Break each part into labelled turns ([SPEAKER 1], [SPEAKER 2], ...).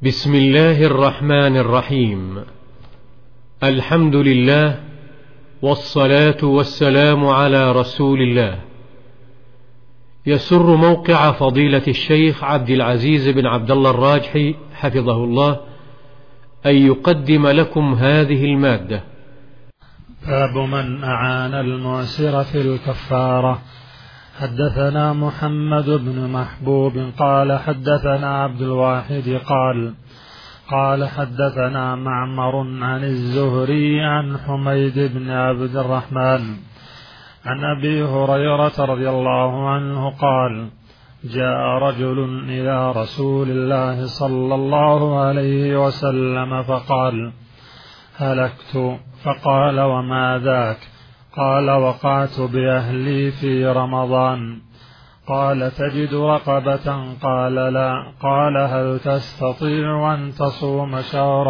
[SPEAKER 1] بسم الله الرحمن الرحيم. الحمد لله والصلاة والسلام على رسول الله. يسر موقع فضيلة الشيخ عبد العزيز بن عبد الله الراجحي حفظه الله أن يقدم لكم هذه المادة.
[SPEAKER 2] باب من أعان المعسر في الكفارة. حدثنا محمد بن محبوب قال حدثنا عبد الواحد قال حدثنا معمر عن الزهري عن حميد بن عبد الرحمن عن أبي هريرة رضي الله عنه قال: جاء رجل إلى رسول الله صلى الله عليه وسلم فقال: هلكت. فقال: وما ذاك؟ قال: وقعت بأهلي في رمضان. قال: تجد رقبة؟ قال: لا. قال: هل تستطيع أن تصوم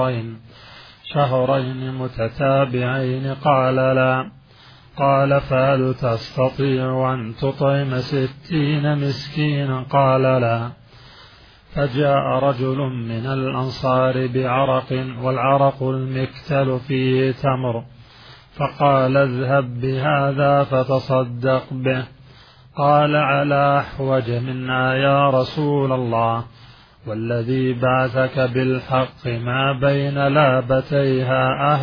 [SPEAKER 2] شهرين متتابعين؟ قال: لا. قال: فهل تستطيع أن تطعم 60 مسكينا؟ قال: لا. فجاء رجل من الأنصار بعرق، والعرق المكتل فيه تمر، فقال: اذهب بهذا فتصدق به. قال: على أحوج منا يا رسول الله، والذي بعثك بالحق ما بين لابتيها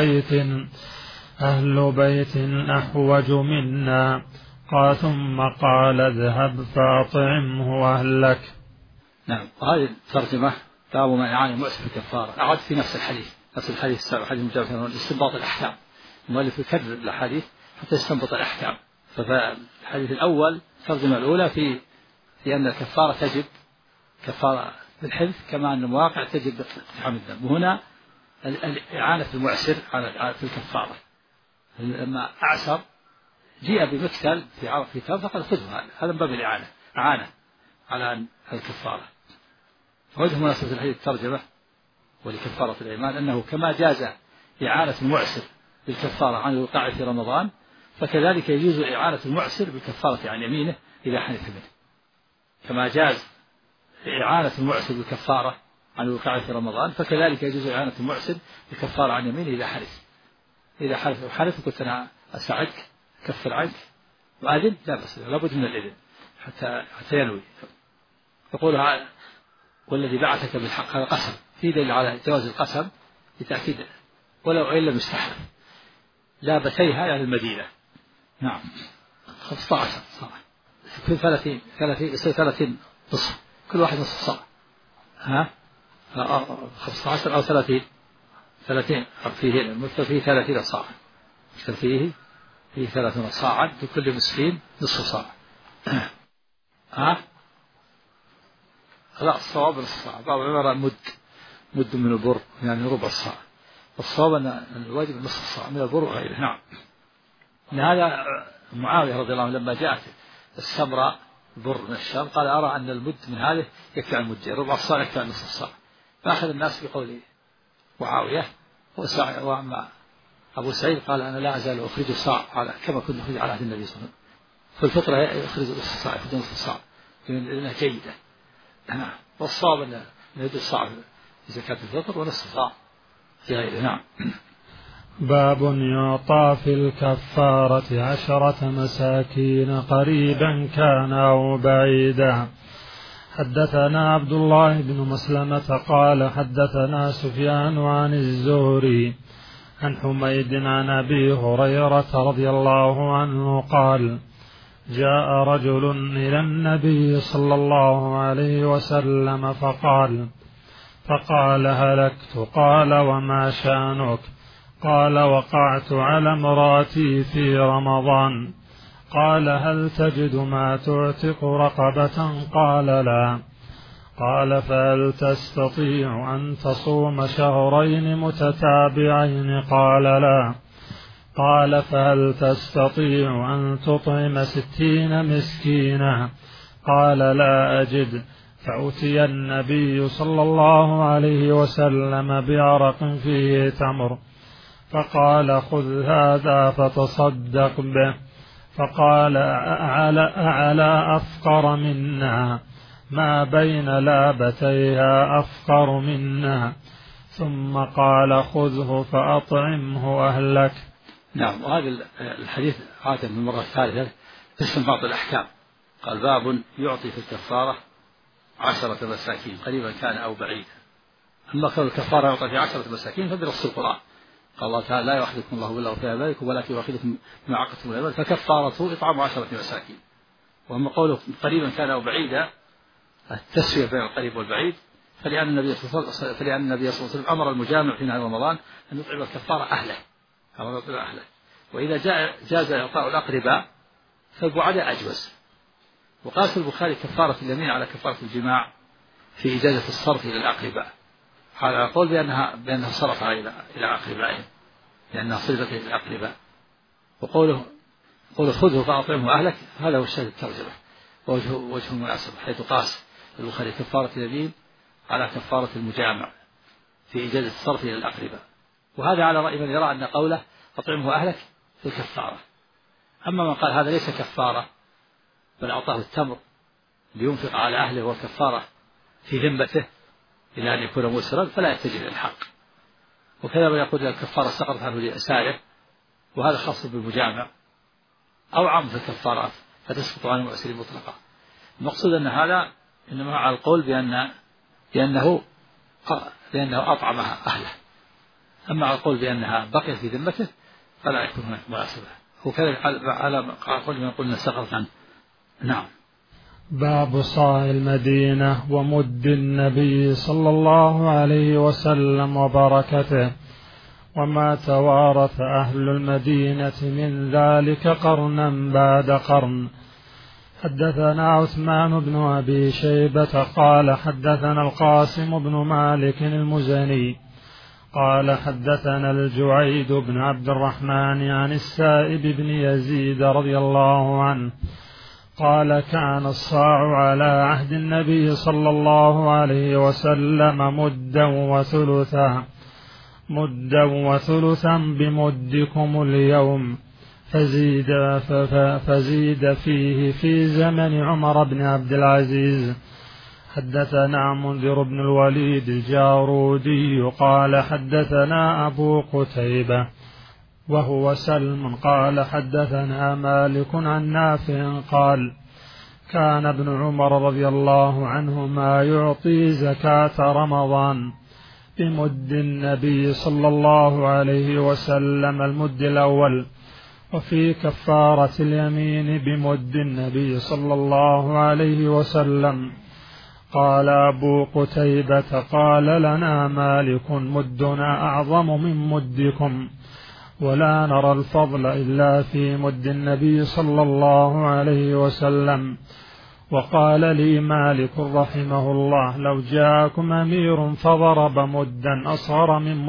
[SPEAKER 2] أهل بيت أحوج منا. قال ثم قال: اذهب فأطعمه أهلك.
[SPEAKER 3] نعم. وهذه الترجمة باب من أعان المعسر في الكفارة. أعد في نفس الحديث السابق، حديث مجاوز استنباط الأحكام. المؤلف يكرر الأحاديث حتى يستنبط الأحكام. فالحديث الأول الترجمة الأولى في أن الكفارة تجب كفارة بالحنث، كما أن المواقع تجب باقتحام الذنب. وهنا إعانة المعسر في الكفارة، لما أعسر جيء بمكتل في تمر فقد خذه. هذا من باب الإعانة، أعانة على الكفارة. وجه مناسبة الحديث الترجمة ولكفارة الأيمان أنه كما جاز إعانة المعسر بالكفارة عن الوقاع في رمضان، فكذلك يجوز إعانة المعسر بالكفارة عن يمينه إذا حنث منه. كما جاز إعانة المعسر بالكفارة عن الوقاع في رمضان، فكذلك يجوز إعانة المعسر بالكفارة عن يمينه إذا حنث قلت أنا أساعدك كفر عنك وأذن، لا بس لابد من الإذن حتى ينوي. يقول: والذي بعثك بالحق، هذا قسم، في دليل على جواز القسم لتأكيد ولو إن لم يستحلف. لابتيها يعني المدينة. نعم. 15 صاع، كل 30 يصير 30 نصف، كل واحد نصف صاع. 15 أو 30 فيه المثل فيه 30 صاع، فيه 30 صاعا لكل مسكين نصف صاع. لا، الصواب نصف صاع. بعض العلماء مد من البر يعني ربع الصاع. الصواب أن الواجب نصف الصاع من البر وغيره. نعم. من هذا معاوية رضي الله عنه لما جاءت السمراء بر من الشام قال: أرى أن المد من هذه يكفي عن المدين، ربع الصاع يكفي عن نصف الصاع. فأخذ الناس بقول معاوية. وأما أبو سعيد قال: أنا لا أزال أخرج الصاع كما كنت أخرج على عهد النبي صلى الله عليه وسلم. في الفطرة يخرج نصف الصاع، يخرج نصف الصاع لأنها جيدة. والصواب أن يد الصاع في زكاة الفطر ونصف الصاع في غيره. نعم.
[SPEAKER 2] باب يعطى في الكفارة 10 مساكين قريبا كان أو بعيدا. حدثنا عبد الله بن مسلمة قال حدثنا سفيان عن الزهري عن حميد عن أبي هريرة رضي الله عنه قال: جاء رجل إلى النبي صلى الله عليه وسلم فقال: هلكت. قال: وما شأنك؟ قال: وقعت على امرأتي في رمضان. قال: هل تجد ما تعتق رقبة؟ قال: لا. قال: فهل تستطيع أن تصوم شهرين متتابعين؟ قال: لا. قال: فهل تستطيع أن تطعم 60 مسكينا؟ قال: لا أجد. فأتي النبي صلى الله عليه وسلم بعرق فيه تمر، فقال: خذ هذا فتصدق به. فقال: أعلى أفقر منا؟ ما بين لابتيها أفقر منا، ثم قال خذه فأطعمه أهلك.
[SPEAKER 3] نعم. وهذا الحديث عاد من المرة الثالثة تسمى بعض الأحكام. قال باب يعطي في الكفارة 10 مساكين قريبا كان أو بعيدا. أما كون الكفارة يعطي في 10 مساكين فبنص القرآن. قال الله تعالى لا يؤاخذكم الله بالله في أيمانكم ولكن يؤاخذكم بما عقدتم الأيمان فكفارته إطعام 10 مساكين. وأما قوله قريبا كان أو بعيدا التسوية بين القريب والبعيد، فلأن النبي صلى الله عليه وسلم أمر المجامع في نهار رمضان أن يطعم الكفارة أهله. وإذا جاز إعطاء الأقرباء فالبعداء أجوز. وقاس البخاري كفارة اليمين على كفارة الجماع في إجازة الصرف إلى الأقرباء، هذا يقول بأنها صرفها إلى أقربائهم لأنها صرفت إلى الأقرباء. وقوله خذه فأطعمه أهلك هذا هو الشاهد الترجمة وجه المناسبة، حيث قاس البخاري كفارة اليمين على كفارة المجامع في إجازة الصرف إلى الأقرباء. وهذا على رأي من يرى أن قوله أطعمه أهلك في الكفارة. أما من قال هذا ليس كفارة بل أعطاه التمر لينفق على أهله والكفارة في ذمته إلى أن يكون مسرا فلا يتجه إلى الحق. وكذا من يقول الكفارة سقطت عنه لأساره وهذا خاص بالمجامع أو عام في الكفارات فتسقط عن المؤسر مطلقة. المقصود أن هذا إنما على القول بأنه أطعمها أهله. أما على القول بأنها بقيت في ذمته فلا يكون هناك مناسبة. وكذلك على قول من قلنا سقطت عنه. نعم.
[SPEAKER 2] باب صاع المدينة ومد النبي صلى الله عليه وسلم وبركته، وما توارث أهل المدينة من ذلك قرنا بعد قرن. حدثنا عثمان بن أبي شيبة قال حدثنا القاسم بن مالك المزني قال حدثنا الجعيد بن عبد الرحمن عن السائب بن يزيد رضي الله عنه قال كان الصاع على عهد النبي صلى الله عليه وسلم مدا وثلثا بمدكم اليوم، فزيد فيه في زمن عمر بن عبد العزيز. حدثنا منذر بن الوليد الجارودي قال حدثنا أبو قتيبة وهو سلم قال حدثنا مالك عن نافع قال كان ابن عمر رضي الله عنهما يعطي زكاة رمضان بمد النبي صلى الله عليه وسلم المد الأول، وفي كفارة اليمين بمد النبي صلى الله عليه وسلم. قال أبو قتيبة قال لنا مالك مدنا أعظم من مدكم ولا نرى الفضل إلا في مد النبي صلى الله عليه وسلم. وقال لي مالك رحمه الله لو جاءكم أمير فضرب مدا أصغر من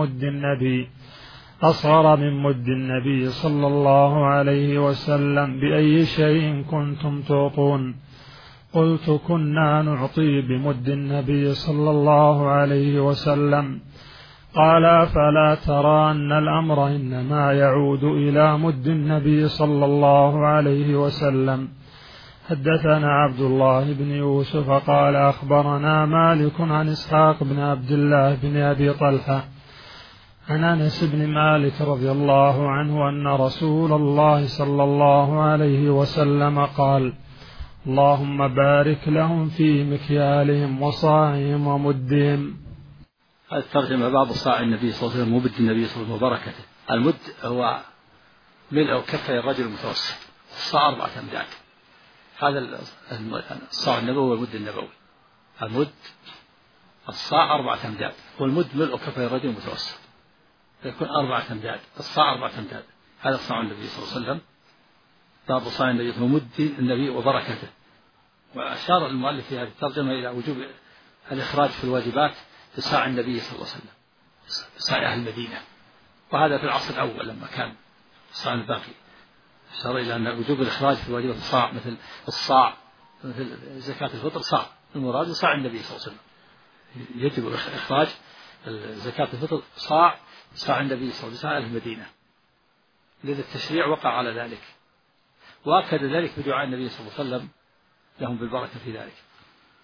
[SPEAKER 2] مد النبي صلى الله عليه وسلم بأي شيء كنتم تعطون؟ قلت كنا نعطي بمد النبي صلى الله عليه وسلم. قال فلا ترى أن الأمر إنما يعود إلى مد النبي صلى الله عليه وسلم. حدثنا عبد الله بن يوسف قال أخبرنا مالك عن إسحاق بن عبد الله بن أبي طلحة عن أنس بن مالك رضي الله عنه أن رسول الله صلى الله عليه وسلم قال اللهم بارك لهم في مكيالهم وصاعهم ومدهم.
[SPEAKER 3] هذا الترجمة باب صاع النبي صلى الله عليه وسلم ومد النبي صلى الله عليه وسلم وبركته. المد هو ملء كفي الرجل المتوسط، الصاع 4 أمداد. هذا الصاع النبوي والمد النبوي. المد الصاع 4 أمداد والمد ملء كفي الرجل المتوسط يكون 4 أمداد. الصاع 4 أمداد. هذا صاع النبي صلى الله عليه وسلم. باب صاع النبي صلى الله عليه وسلم ومد النبي وبركته. وأشار المؤلف في هذه الترجمة إلى وجوب الإخراج في الواجبات في صاع النبي صلى الله عليه وسلم، صاع أهل المدينة. وهذا في العصر الأول لما كان الصاع الباقي. أشار إلى أن وجوب الإخراج في الواجبات الصاع مثل الصاع مثل زكاة الفطر صاع، المراد صاع النبي صلى الله عليه وسلم. يجب إخراج زكاة الفطر صاع النبي صلى الله عليه وسلم صاع أهل المدينة، لذا التشريع وقع على ذلك. وأكد ذلك بدعاء النبي صلى الله عليه وسلم لهم بالبركة في ذلك.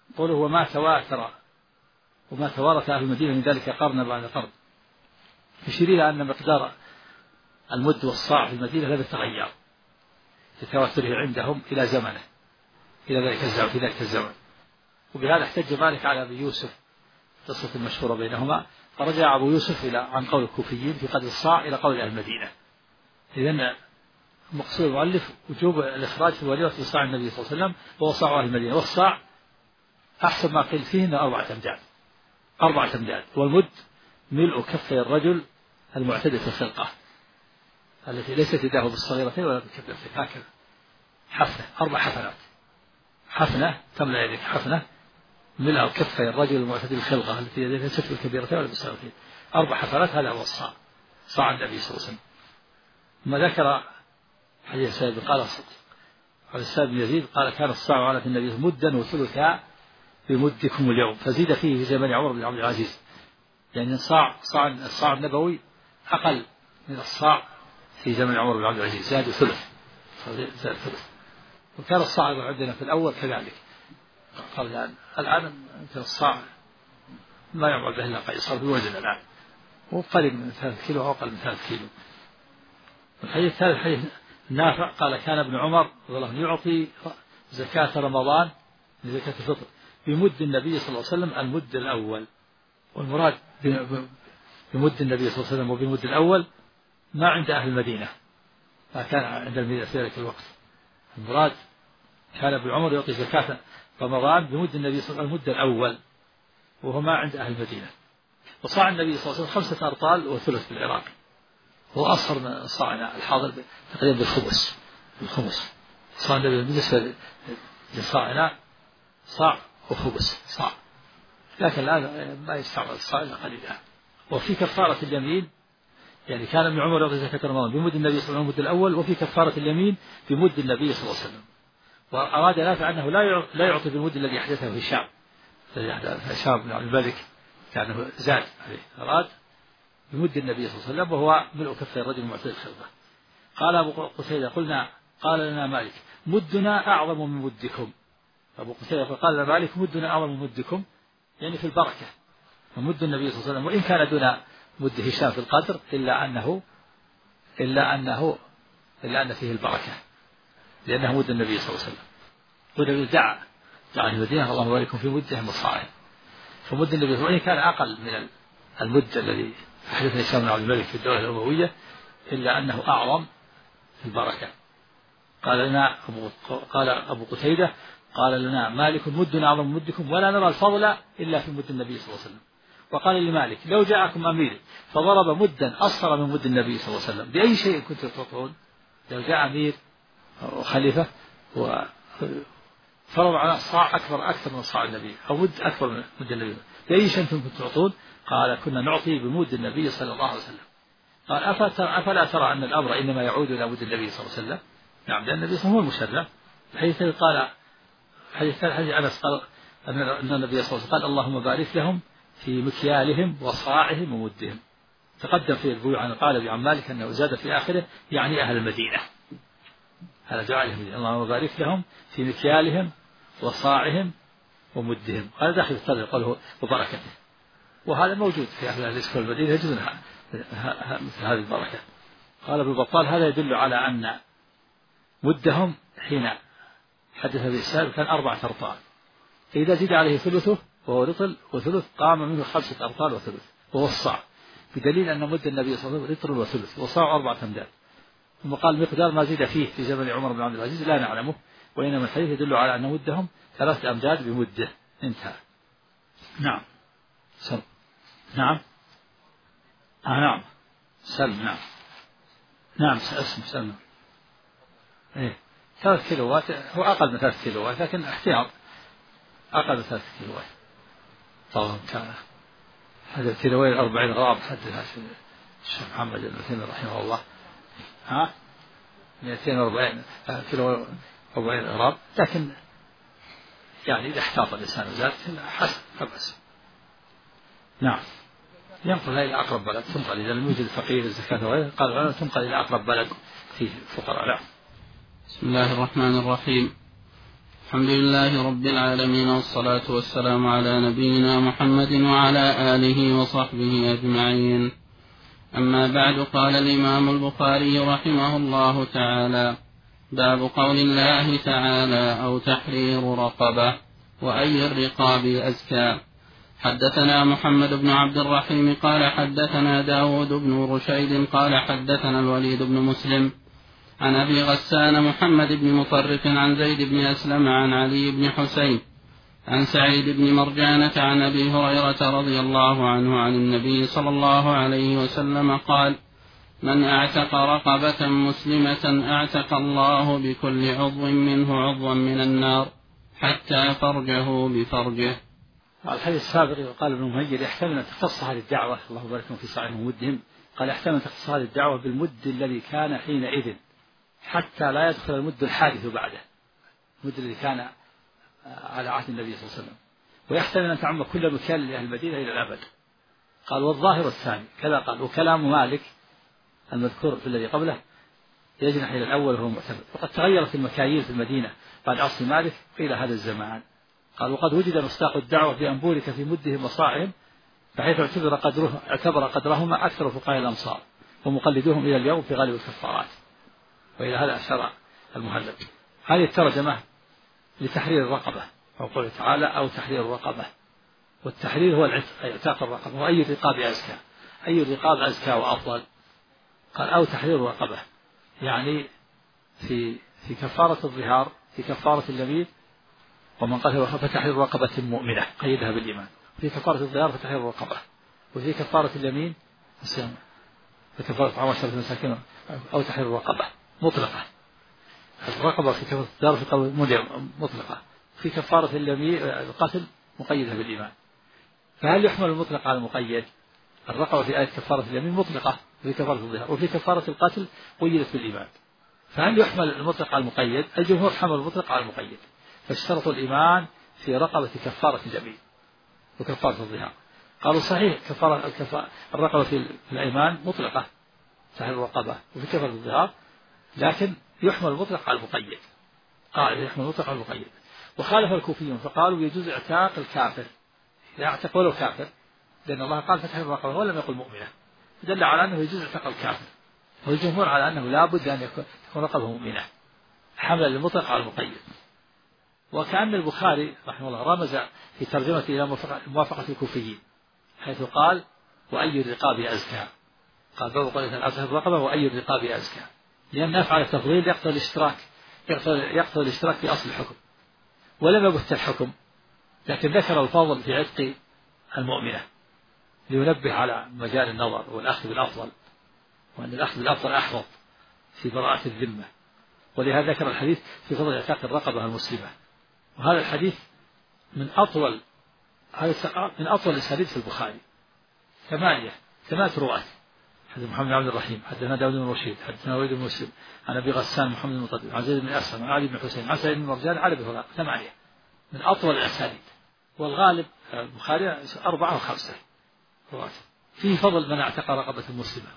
[SPEAKER 3] قوله وما تواتر وما توارث أهل المدينة من ذلك قرن بعد قرن، يشير إلى أن مقدار المد والصاع في المدينة لم يتغير لتواتره عندهم إلى زمنه، إلى ذلك الزمن. وبهذا احتج مالك على أبي يوسف قصة المشهورة بينهما، فرجع أبو يوسف عن قول الكوفيين في قدر الصاع إلى قول أهل المدينة. إذن مقصود المؤلف وجوب الإخراج في الوليمة في صاع النبي صلى الله عليه وسلم وهو صاع أهل المدينة، والصاع أحسن ما قيل فيه أنه 4 أمداد، والمد ملء كفي الرجل المعتدل في الخلقة التي ليست يداه بالصغيرتين ولا بالكبيرتين، هكذا حفنة 4 حفنات، حفنة تملأ يدك، حفنة ملء كفي الرجل المعتدل الخلقة التي يديه ليست بالكبيرتين ولا بالصغيرتين، 4 حفنات، هذا هو الصاع، صاع النبي صلى الله عليه وسلم. ثم ذكر حديث السائب قال على السائب بن يزيد قال كان الصاع على النبي مدا وثلثا بمدكم اليوم، فزيد فيه في زمن عمر بن عبد العزيز، يعني الصاع النبوي أقل من الصاع في زمن عمر بن عبد العزيز، زاد ثلث. وكان الصاع عندنا في الأول كذلك، قال الآن يمكن الصاع ما يعمل به إلا قيصر بوزن الآن، وقريب من 3 كيلو أو أقل من 3 كيلو. الحديث الثالث حديث نافع قال كان ابن عمر رضي الله عنه يعطي زكاة رمضان لزكاة الفطر بمد النبي صلى الله عليه وسلم المد الأول، والمراد بمد النبي صلى الله عليه وسلم وبمد الأول ما عند أهل المدينة، ما كان عند المدينة في ذلك الوقت. المراد كان ابن عمر يعطي زكاة رمضان بمد النبي صلى الله عليه وسلم المد الأول وهو ما عند أهل المدينة. وصاع النبي صلى الله عليه وسلم 5 أرطال وثلث في العراق، هو أصغر من صاعنا الحاضر تقريبا بالخمس. صاع النبي بالنسبة لصاعنا صاع وخبز صاع، لكن الآن ما يستعمل الصاع إلا قليلا. وفي كفارة اليمين يعني كان ابن عمر يعطي زكاة رمضان بمد النبي صلى الله عليه وسلم المد الأول، وفي كفارة اليمين بمد النبي صلى الله عليه وسلم. وأراد نافع أنه لا يعطي بالمد الذي أحدثه هشام بن عبد الملك كأنه زاد عليه، أراد بمد النبي صلى الله عليه وسلم وهو ملء كفي الرجل المعتدل الخلقة. قال أبو قتيبة قال لنا مالك مدنا أعظم من مدكم. أبو قتيبة قال لنا مالك مدنا أعظم من مدكم، يعني في البركة. ومد النبي صلى الله عليه وسلم وإن كان دون مد هشام في القدر إلا أن فيه البركة، لأنه مد النبي صلى الله عليه وسلم. والنبي دعا المدينة اللهم بارك في مدهم وصاعهم، فمد النبي صلى الله عليه وسلم كان أقل من المد الذي أحدث هشام بن عبد الملك في الدولة الأموية، إلا أنه أعظم في البركة. قال أبو قتيبة قال لنا مالك مدنا أعظم من مدكم ولا نرى الفضل إلا في مد النبي صلى الله عليه وسلم. وقال لمالك لو جاءكم أمير فضرب مدا أصغر من مد النبي صلى الله عليه وسلم بأي شيء كنتم تطلبون؟ لو جاء أمير وخليفة وفرض على صاع أكثر من صاع النبي أو مد أكبر من مد النبي، بأي شيء كنتم تعطون؟ قال كنا نعطي بمد النبي صلى الله عليه وسلم. قال أفلا ترى أن الأمر إنما يعود إلى مد النبي صلى الله عليه وسلم؟ نعم، لأن النبي صلى الله عليه وسلم هو المشرع. حديث قال حديث أنس قال أن النبي صلى الله عليه وسلم قال اللهم بارك لهم في مكيالهم وصاعهم ومدهم. تقدم في البيوع عن قال عن مالك أنه زاد في آخره يعني أهل المدينة، هذا دعاء المدينة اللهم بارك لهم في مكيالهم وصاعهم ومدهم، هذا داخل الصدر قاله وبركته، وهذا موجود في أهل الرزق والمدينة يجوز مثل هذه البركة. قال ابن بطال هذا يدل على أن مدهم حين حدث به السائل كان 4 أرطال، فإذا زيد عليه ثلثه وهو رطل وثلث قام منه 5 أرطال وثلث وهو الصاع، بدليل أن مد النبي صلى الله عليه وسلم رطل وثلث وصاع 4 أمداد. ثم قال مقدار ما زيد فيه في زمن عمر بن عبد العزيز لا نعلمه، وإنما الحديث يدل على أن مدهم 3 أمداد بمده. انتهى. نعم سلم. نعم نعم سلم. نعم سلم. إيه 3 كيلوات، هو أقل من 3 كيلوات لكن احتياط أقل من 3 كيلوات. طبعا كان هذا الكيلوين 40 غرام حدث الشيخ محمد المثنى رحمه الله 240 كيلو 40 غرام، لكن يعني إذا احتاط الإنسان وزاد حسن فبس. نعم ينقل إلى أقرب بلد، تنقل إذا لم يوجد الفقير الزكاة وغيره قال العلماء تنقل إلى أقرب بلد فيه فقراء. نعم.
[SPEAKER 4] بسم الله الرحمن الرحيم. الحمد لله رب العالمين، والصلاة والسلام على نبينا محمد وعلى آله وصحبه أجمعين. أما بعد، قال الإمام البخاري رحمه الله تعالى: باب قول الله تعالى: أو تحرير رقبة، وأي الرقاب أزكى. حدثنا محمد بن عبد الرحيم قال حدثنا داود بن رشيد قال حدثنا الوليد بن مسلم عن أبي غسان محمد بن مطرف عن زيد بن أسلم عن علي بن حسين عن سعيد بن مرجانة عن أبي هريرة رضي الله عنه عن النبي صلى الله عليه وسلم قال: من أعتق رقبة مسلمة أعتق الله بكل عضو منه عضوا من النار حتى فرجه بفرجه.
[SPEAKER 3] الحديث السابق قال ابن مهيج: يحتمل أن تختص هذه الدعوة، الله يبارك في صاعهم ومدهم، قال يحتمل أن تختص هذه الدعوة بالمد الذي كان حينئذ حتى لا يدخل المد الحادث بعده، المد الذي كان على عهد النبي صلى الله عليه وسلم، ويحتمل أن تعم كل مكان لأهل المدينة إلى الأبد. قال: والظاهر الثاني كذا قال. وكلام مالك المذكور في الذي قبله يجنح إلى الأول وهو معتمد. وقد تغيرت المكاييل في المدينة بعد عصر مالك إلى هذا الزمان. قال: وقد وجد مصداق الدعوة بأنبورك في مدهم وصاعهم، بحيث اعتبر قدرهما أكثر فقهاء الأمصار ومقلدوهم إلى اليوم في غالب الكفارات. وإلى هذا أشار المهلب. هذه الترجمة لتحرير الرقبة، وقوله تعالى: أو تحرير الرقبة. والتحرير هو العتق، أي اعتاق الرقبة. وأي الرقاب أزكى، أي الرقاب أزكى وأفضل. قال: أو تحرير الرقبة، يعني في كفارة الظهار، في كفارة اليمين، ومن قتل فتحرير رقبة مؤمنة قيدها بالإيمان. في كفارة الظهار فتحرير الرقبة، وفي كفارة اليمين الصيام، كفارة طعام 10 مساكين أو تحرير الرقبة مطلقة. الرقبة في كفارة الظهار في قول مطلقة، في كفارة اليمين القتل مقيدها بالإيمان. فهل يحمل المطلق على المقيد؟ الرقبة في آية كفارة اليمين مطلقة في كفارة الظهار، وفي كفارة القتل قيدت بالإيمان. فهل يحمل المطلق على المقيد؟ الجمهور حمل المطلق على المقيد، فاشترطوا الإيمان في رقبة كفارة اليمين وكفارة الظهار. قالوا: صحيح الرقبة في الأيمان مطلقة تحرير الرقبة، وفي كفارة الظهار، لكن يحمل المطلق على المقيد. قال: يحمل المطلق على المقيد. وخالف الكوفيون فقالوا: يجوز اعتاق الكافر إذا اعتق ولو كافر، لأن الله قال فتحرير الرقبة ولم يقل مؤمنة، دل على أنه يجوز اعتاق الكافر. والجمهور على أنه لا بد أن تكون رقبة مؤمنة، حمل المطلق على المقيد. وكأن البخاري رحمه الله رمز في ترجمته إلى موافقة الكوفيين، حيث قال: وأي الرقاب أزكى. قال: باب قوله أعتق الرقبة وأي الرقاب أزكى، لأن أفعل التفضيل يقتضي الاشتراك في أصل الحكم، ولم يبث الحكم، لكن ذكر الفضل في عتق المؤمنة لينبه على مجال النظر والأخذ بالأفضل، وأن الأخذ بالأفضل أحفظ في براءة الذمة. ولهذا ذكر الحديث في فضل اعتاق الرقبة المسلمة. وهذا الحديث من أطول الأساليب في البخاري، 8 رواة. حدثنا محمد بن عبد الرحيم، حدثنا داود بن رشيد، حدثنا وليد بن مسلم عن أبي غسان محمد بن مطرف عن زيد بن أسلم عن علي بن حسين عن سعيد بن مرجان عن أبي هريرة. 8 من أطول الأساليب. والغالب البخاري 4 و5 رواة. فيه فضل من اعتق رقبة مسلمة،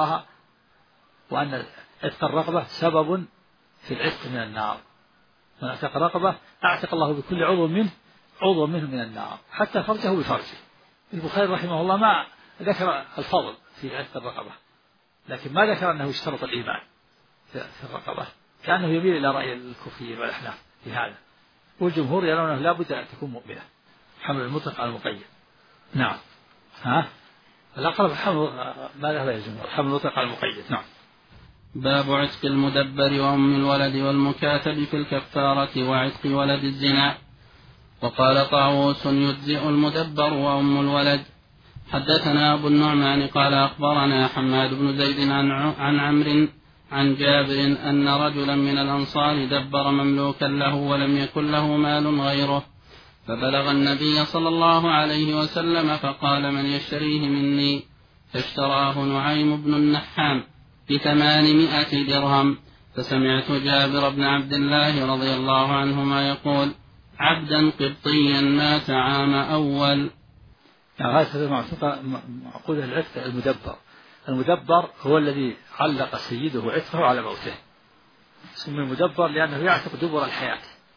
[SPEAKER 3] وأن عتق الرقبة سبب في العتق من النار. من اعتق رقبة أعتق الله بكل عضو منه من النار حتى فرجه بفرجه. البخاري رحمه الله ما ذكر الفضل في عتق الرقبة، لكن ما ذكر أنه اشترط الإيمان في الرقبة، كأنه يميل إلى رأي الكوفيين والأحناف في هذا. والجمهور يرون أنه لا بد أن تكون مؤمنة، حمل المطلق على المقيد. نعم. الأقرب ما ذهب الجمهور حمل المطلق على المقيد. نعم.
[SPEAKER 4] باب عتق المدبر وأم الولد والمكاتب في الكفارة وعتق ولد الزنا. وقال طاووس: يجزئ المدبر وأم الولد. حدثنا أبو النعمان قال أخبرنا حماد بن زيد عن عمرو عن جابر أن رجلا من الأنصار دبر مملوكا له ولم يكن له مال غيره، فبلغ النبي صلى الله عليه وسلم فقال: من يشتريه مني؟ فاشتراه نعيم بن النحام ب800 درهم. فسمعت جابر بن عبد الله رضي الله عنهما يقول: عبدا قبطيا مات عام أول.
[SPEAKER 3] هذا معقود العتق. المدبر هو الذي علق سيده عتقه على موته. اسمه المدبر لأنه يعتق دبر الحياة،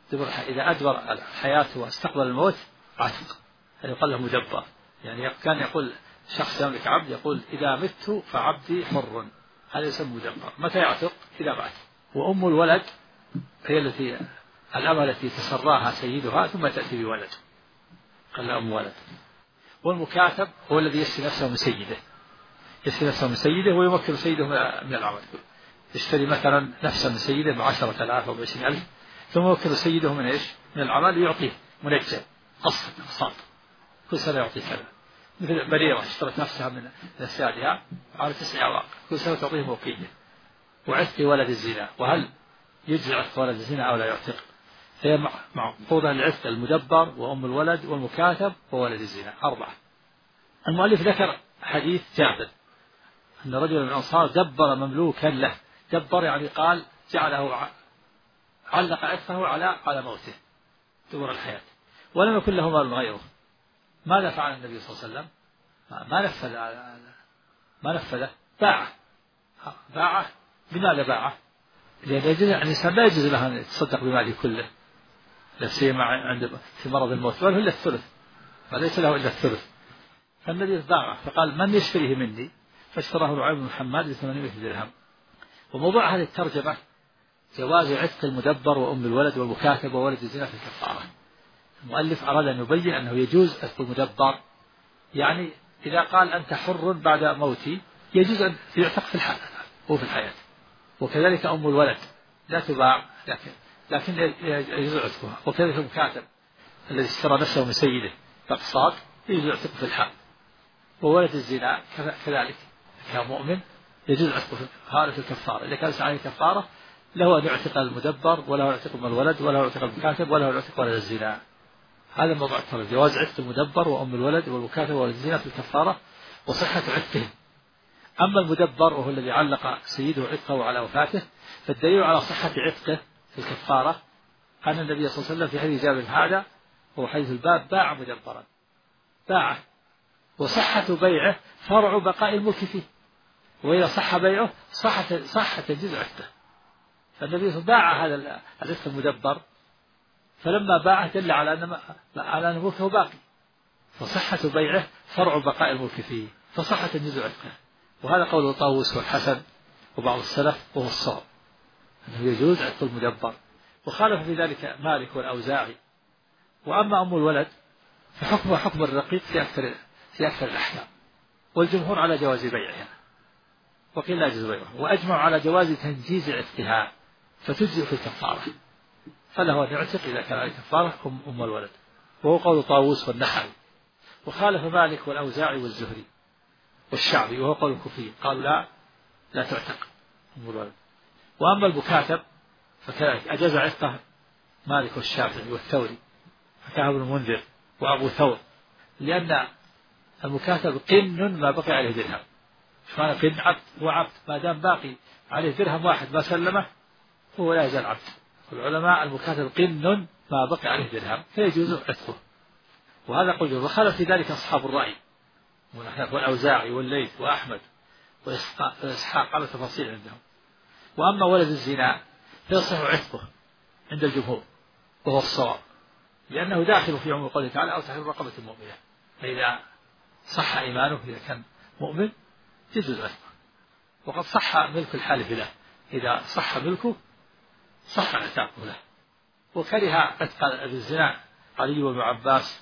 [SPEAKER 3] إذا أدبر الحياة واستقبل الموت عتق، هذا يقال له مدبر. يعني كان يقول شخص يملك عبد يقول إذا مت فعبدي حر، هذا يسمى مدبر. متى يعتق؟ إذا مات. وأم الولد هي الأمة التي تسراها سيدها ثم تأتي بولد، قال أم ولد. والمكاتب هو الذي يشتري نفسه من سيده، يشتري نفسه من سيده ويمكن سيده من العمل. يشتري مثلا نفسه من سيده ب10,000 أو ب20,000 ثم يمكن سيده من إيش؟ من العمل، يعطيه منجم قسط كل سنة يعطيه كذا. مثل بريرة اشترت نفسها من أسيادها على 9 أواق، كل سنة تعطيه موكية. وعتق ولد الزنا، وهل يجزي عتق ولد الزنا أو لا يعتق؟ هي معقودة لعتق المدبر وأم الولد والمكاتب وولد الزنا 4. المؤلف ذكر حديث جابر أن رجلا من الأنصار دبر مملوكا له، دبر يعني قال جعله علق عتقه على موته دبر الحياة، ولم يكن له مال غيره. ماذا فعل النبي صلى الله عليه وسلم؟ ما نفذه، باعه. لماذا باعه؟ لأن الإنسان لا يجوز له أن يتصدق بماله كله، لا سيما عند في مرض الموت، بل إلا الثلث، فليس له إلا الثلث. فالنبي باعه فقال من يشتريه مني؟ فاشتراه نعيم بن حماد ب800 درهم. وموضوع هذه الترجمة جواز عتق المدبر وأم الولد والمكاتب وولد الزنا في الكفارة. المؤلف أراد أن يبين أنه يجوز عتق المدبر، يعني إذا قال أنت حر بعد موتي يجوز أن يعتق في الحياة. وكذلك أم الولد لا تباع لكن يجوز عتقها. وكذلك المكاتب الذي اشترى نفسه من سيده بأقساط يجوز عتقه في الحال. وولد الزنا كذلك كمؤمن يجوز عتقه في الكفارة. إذا كانت عليه كفارة له أن يعتق المدبر، وله يعتق أم الولد، وله يعتق المكاتب، وله يعتق ولد الزنا. هذا موضوع الترجمة، جواز عتق المدبر وأم الولد والمكاتب وولد الزنا في الكفارة وصحة عتقهم. أما المدبر وهو الذي علق سيده عتقه على وفاته، فالدليل على صحة عتقه في الكفارة أن النبي صلى الله عليه وسلم في حديث جابر هذا وهو حديث الباب باع مدبرا، باعه. وصحة بيعه فرع بقاء الملك فيه، وإذا صح بيعه صح تجوز عتقه. فالنبي صلى الله عليه وسلم باع هذا العتق المدبر، فلما باعه دل على أن ملكه باقي، فصحة بيعه فرع بقاء الملك فيه، فصح تجوز عتقه. وهذا قول طاووس والحسن وبعض السلف وهو الصواب أنه يجوز عتق المدبر، وخالف في ذلك مالك والأوزاعي. وأما أم الولد فحكمها حكم الرقيق في أكثر الأحكام، والجمهور على جواز بيعها، وقيل لا يجوز بيعها، وأجمعوا على جواز تنجيز عتقها فتجزئ في الكفارة، فله أن يعتق إذا كان عليه كفارة أم الولد، وهو قول طاووس والنحوي. وخالف مالك والأوزاعي والزهري والشعبي وهو قول الكوفي، قالوا لا تعتق أم الولد. وأما المكاتب فكذلك أجاز عتقه مالك والشافعي والثوري، حكاه ابن المنذر وأبو ثور، لأن المكاتب قن ما بقي عليه درهم. فأنا قن عبد وعبد، ما دام باقي عليه درهم واحد ما سلمه هو لا يزال عبد. العلماء المكاتب قن ما بقي عليه درهم فيجوز عتقه، وهذا قول. وخالف في ذلك أصحاب الرأي والأوزاعي والليث وأحمد وإسحاق على تفاصيل عندهم. وأما ولد الزنا فيصح عتقه عند الجمهور وهو الصواب، لأنه داخل في عموم قوله تعالى أو تحرير رقبة مؤمنة، فإذا صح إيمانه إذا كان مؤمن يجوز عتقه. وقد صح ملك الحالف له، إذا صح ملكه صح عتاقه له. وكره عتق الزنا علي وابن عباس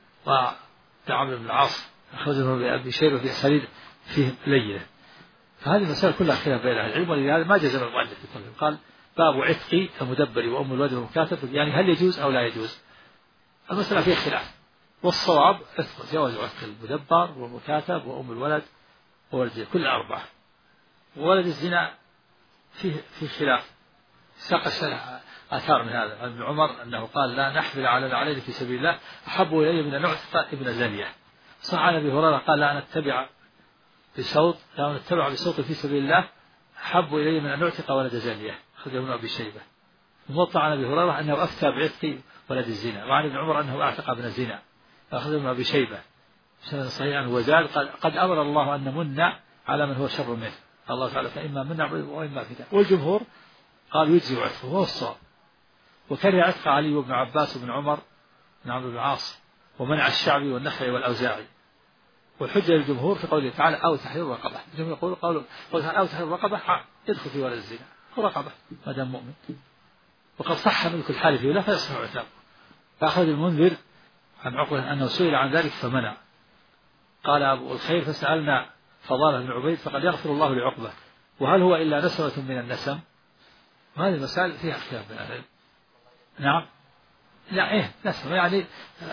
[SPEAKER 3] وعمرو بن العاص، أخرجه بأبي شيبة في أسانيد فيه لينة. فهذه المسائل كلها خلاف بين أهل العلم، ولهذا ما جزم المؤلف بكله، قال باب عتق المدبر وأم الولد والمكاتب، يعني هل يجوز أو لا يجوز؟ المسألة فيها خلاف، والصواب جواز عتق المدبر والمكاتب وأم الولد وولد كل 4. وولد الزنا فيه خلاف، ساق آثار من هذا عن ابن عمر أنه قال لا نحمل على العليل في سبيل الله أحب إلي من أن نعتق ابن زانية. صح عن أبي هريرة قال لا نتبع بصوت في سبيل الله أحب إلي من أن نعتق ولد زانية، أخرجه ابن أبي شيبة. وموطأ عن أبي هريرة أنه أفتى بعتق ولد الزنا، وعن ابن عمر أنه أعتق ابن الزنا، أخرجه ابن أبي شيبة سنة صحيحا. وزاد قد أمر الله أن نمن على من هو شر منه، الله تعالى فإما منا وإما فتاة. والجمهور قال يجزي عتقه وهو الصواب. وكره عتق علي بن عباس بن عمر بن عمرو بن العاص ومنع الشعبي والنخعي والأوزاعي. والحجة للجمهور في قوله تعالى أو تحرير رقبة. الجمهور يقول قوله أو تحرير رقبة يدخل في ولد الزنا رقبة ما دام مؤمن، وقد صح ملك الحالف له فيصح عتاقه. فأخذ المنذر عن عقبة أنه سئل عن ذلك فمنع. قال أبو الخير فسألنا فضالة بن عبيد فقد يغفر الله لعقبة وهل هو إلا نسمة من النسم؟ وهذه المسائل فيها خلاف بين العلم. نعم لا نسمة يعني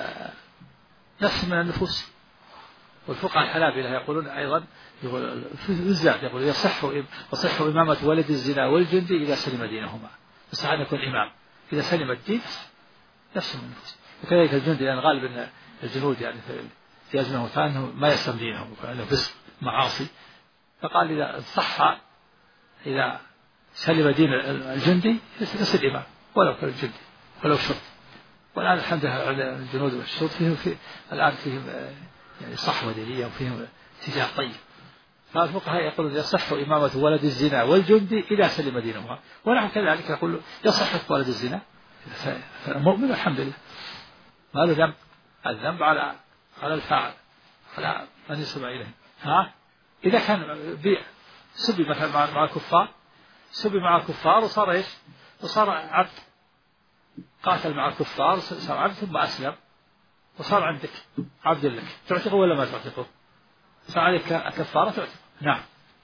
[SPEAKER 3] نسم من النفوس. والفقهاء الحنابلة يقولون أيضا في الزاد يقول يصح إمامة ولد الزنا والجندي إذا سلم دينهما، بس أن يكون إمام إذا سلم الدين نفس من النفوس. وكذلك الجندي لأن غالب أن الجنود يعني في أزمة وثانه ما يسلم دينهم وأنه فسق معاصي، فقال إذا صح إذا سلم دين الجندي يصير إمام ولو كان الجندي ولو شرط. والآن الحمد لله على الجنود والشرط الآن فيهم يعني صحوة دينية وفيهم اتجاه طيب. فالفقهاء يقولون يصح إمامة ولد الزنا والجندي إذا سلم دينهما، ونحن كذلك يقول يصح ولد الزنا مؤمن الحمد لله ما له ذنب. الذنب على الفاعل على من يسمع إليه. إذا كان سبي مثلا مع الكفار، سبي مع الكفار وصار إيش؟ وصار عبد، قاتل مع الكفار صار عبد ثم أسلم وصار عندك عبد لك، تعتقه ولا ما تعتقه؟ صار عليك كفارة تعتقه. نعم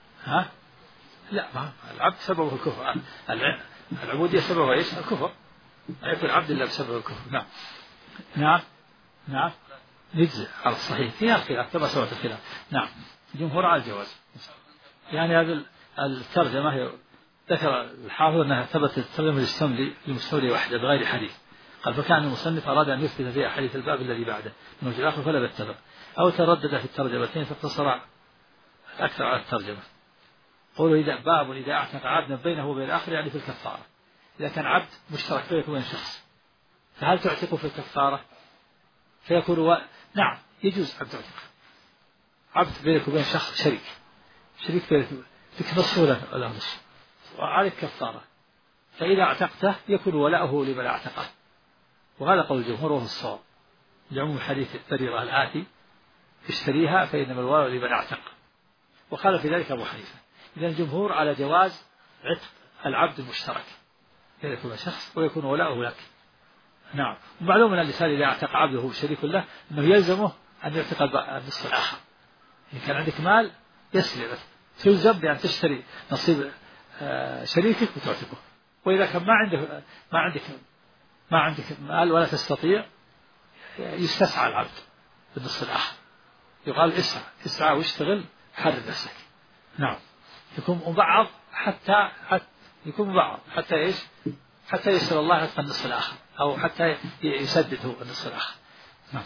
[SPEAKER 3] لا ما العبد سببه الكفر، العبودية سببه إيش؟ الكفر، يكون عبد الله بسبب الكفر. نعم يجزئ على الصحيح فيها خلاف كما سبق الخلاف. نعم الجمهور على الجواز. يعني هذه الترجمة هي ذكر الحافظ أنها ثبتت الترجمة للمستولي وحده بغير حديث. قال فكان المصنف أراد أن يثبت فيها حديث الباب الذي بعده من وجه آخر فلا يتفق، أو تردد في الترجمتين فاقتصر أكثر على الترجمة. قولوا إذا أعتق عبدا بينه وبين الآخر يعني في الكفارة. إذا كان عبد مشترك بينك وبين شخص فهل تعتقه في الكفارة؟ فيكون نعم يجوز أن تعتق عبد بينك وبين شخص شريك بينك فيك نصف ولا نصف وعليك كفارة، فإذا اعتقته يكون ولاؤه لمن اعتقه. وهذا قول الجمهور وهو الصواب لعموم حديث البريرة الآتي اشتريها فإنما الولاء لمن اعتق. وقال في ذلك أبو حنيفة. إذن الجمهور على جواز عتق العبد المشترك بينك وبين شخص ويكون ولاؤه لك. نعم. ومعلوم أن الإنسان إذا اعتق عبده شريك له أنه يلزمه أن يعتق النصف الآخر. إن كان عندك مال يسلم تلزم بأن تشتري نصيب شريكك وتعتقه. وإذا كان ما عندك مال ولا تستطيع يستسعى العبد بالنصف الآخر. يقال اسعى واشتغل حرر نفسك. نعم. يكون مبعض حتى يكون مبعض حتى إيش؟ حتى يسر الله عتق النصف الآخر أو حتى يسدده النصف الآخر. نعم.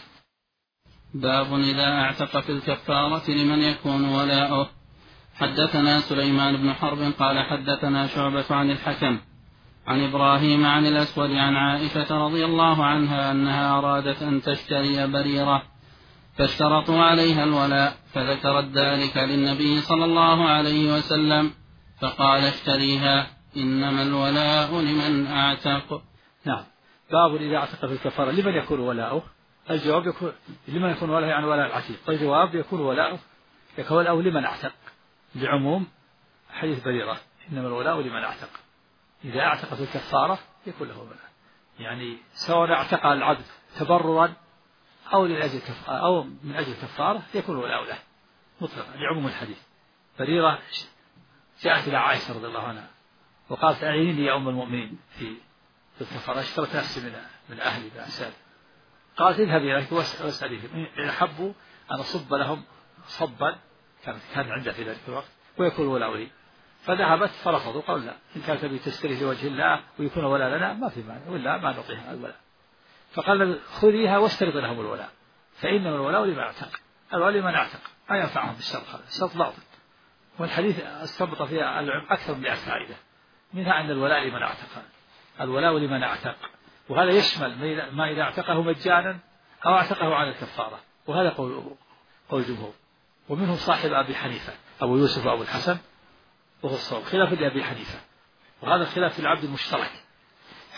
[SPEAKER 4] باب إذا اعتق في الكفارة لمن يكون ولاؤه. حدثنا سليمان بن حرب قال حدثنا شعبة عن الحكم عن إبراهيم عن الأسود عن عائشة رضي الله عنها أنها أرادت أن تشتري بريرة فاشترطوا عليها الولاء فذكرت ذلك للنبي صلى الله عليه وسلم فقال اشتريها إنما الولاء لمن أعتق.
[SPEAKER 3] نعم. باب إذا اعتق في الكفارة لمن يكون ولاؤه. الجواب يكون لمن يكون ولاؤه يعني ولاء العتيق. الجواب يكون ولاؤه لمن اعتق بعموم حديث بريرة إنما الولاء لمن اعتق. إذا اعتق في الكفارة يكون له ولاء، يعني سواء اعتق العبد تبررا أو من أجل كفارة يكون ولاء له مطلقا لعموم الحديث. بريرة جاءت إلى عائشة رضي الله عنها وقالت أعيني يا أم المؤمنين في الكفارة، اشترت نفسي من أهلي بأسال. قالت اذهبي إليك واسأليهم إن حبوا أن أصب لهم صبا كان عنده في ذلك الوقت ويكون ولاء لي. فذهبت فرفضوا قالوا لا، إن كانت تبي تشتري لوجه الله ويكون ولاء لنا ما في معنى ولا ما نعطيها الولاء. فقال خذيها واشترط لهم الولاء فإنما الولاء لمن اعتق. الولاء لمن اعتق ما ينفعهم بالشرط، هذا الشرط باطل. والحديث استنبط فيها العلم أكثر من 100 فائدة، منها أن الولاء لمن اعتق، الولاء لمن اعتق، وهذا يشمل ما إذا اعتقه مجانا أو اعتقه على الكفارة، وهذا قول الجمهور. ومنهم صاحب أبي حنيفة أبو يوسف وأبو الحسن وهو الصواب خلاف لأبي حنيفة، وهذا خلاف في العبد المشترك.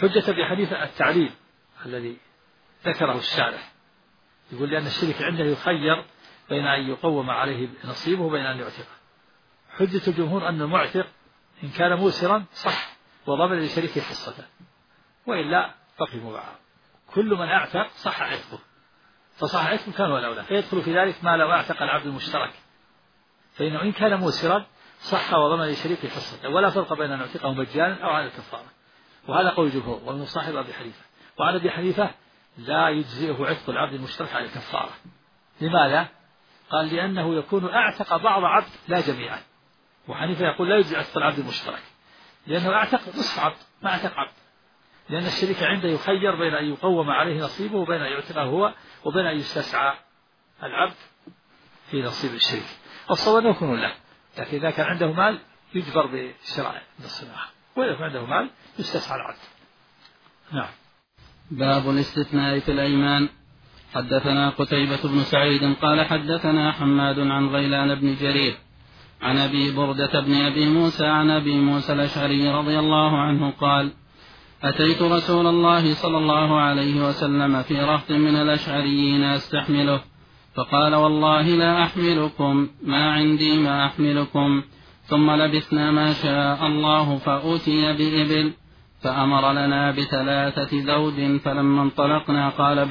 [SPEAKER 3] حجة أبي حنيفة التعليل الذي ذكره الشارح، يقول لأن الشريك عنده يخير بين أن يقوم عليه نصيبه وبين أن يعتقه. حجة الجمهور أن المعتق إن كان موسرا صح وضمن لشريكه حصته، وإلا بقي مباعا. كل من أعتق صح عتقه، فصح عتقه كان ولا أولى، فيدخل في ذلك ما لو أعتق العبد المشترك، فإنه إن كان موسرا صح وضمن لشريكه حصته، ولا فرق بين أن يعتقه مجانا أو على الكفارة. وهذا قول الجمهور ومن صاحب أبي حنيفة. وعن أبي حنيفة لا يجزئه عتق العبد المشترك على الكفارة. لماذا؟ قال لأنه يكون أعتق بعض عبد لا جميعا. وحنيفة يقول لا يجزئ عتق العبد المشترك لأنه أعتق نصف عبد ما أعتق عبد، لأن الشريك عنده يخير بين أن يقوم عليه نصيبه وبين أن يعتقه هو وبين أن يستسعى العبد في نصيب الشريك. الصواب يكون له، لكن إذا كان عنده مال يجبر بشراء نصف آخر، وإذا كان عنده مال يستسعى العبد. نعم.
[SPEAKER 4] باب الاستثناء في الأيمان. حدثنا قتيبة بن سعيد قال حدثنا حماد عن غيلان بن جرير عن أبي بردة بن أبي موسى عن أبي موسى الأشعري رضي الله عنه قال أتيت رسول الله صلى الله عليه وسلم في رهط من الأشعريين أستحمله، فقال والله لا أحملكم، ما عندي ما أحملكم. ثم لبثنا ما شاء الله فأتي بإبل فأمر لنا ب3 ذود، فلما انطلقنا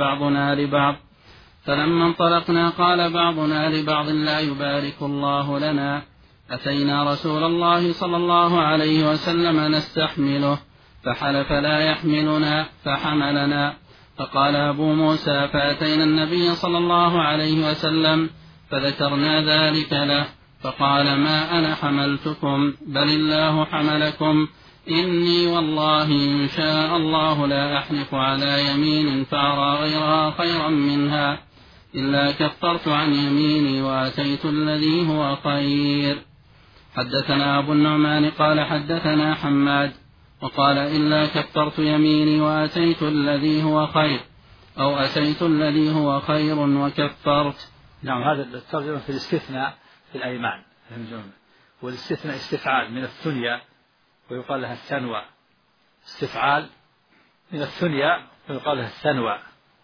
[SPEAKER 4] قال بعضنا لبعض لا يبارك الله لنا. أتينا رسول الله صلى الله عليه وسلم نستحمله فحلف لا يحملنا فحملنا. فقال أبو موسى فأتينا النبي صلى الله عليه وسلم فذكرنا ذلك له، فقال ما أنا حملتكم بل الله حملكم، إني والله إن شاء الله لا أحلف على يمين فأرى غيرها خيرا منها إلا كفرت عن يميني وأتيت الذي هو خير. حدثنا أبو النعمان قال حدثنا حماد وقال إلا كفرت يميني وأتيت الذي هو خير، أو أتيت الذي هو خير وكفرت.
[SPEAKER 3] نعم. هذا الترجمة في الاستثناء في الأيمان، والاستثناء استفعال من الثنيا ويقال لها الثنوى، استفعال من الثنيا ويقال لها الثنوى،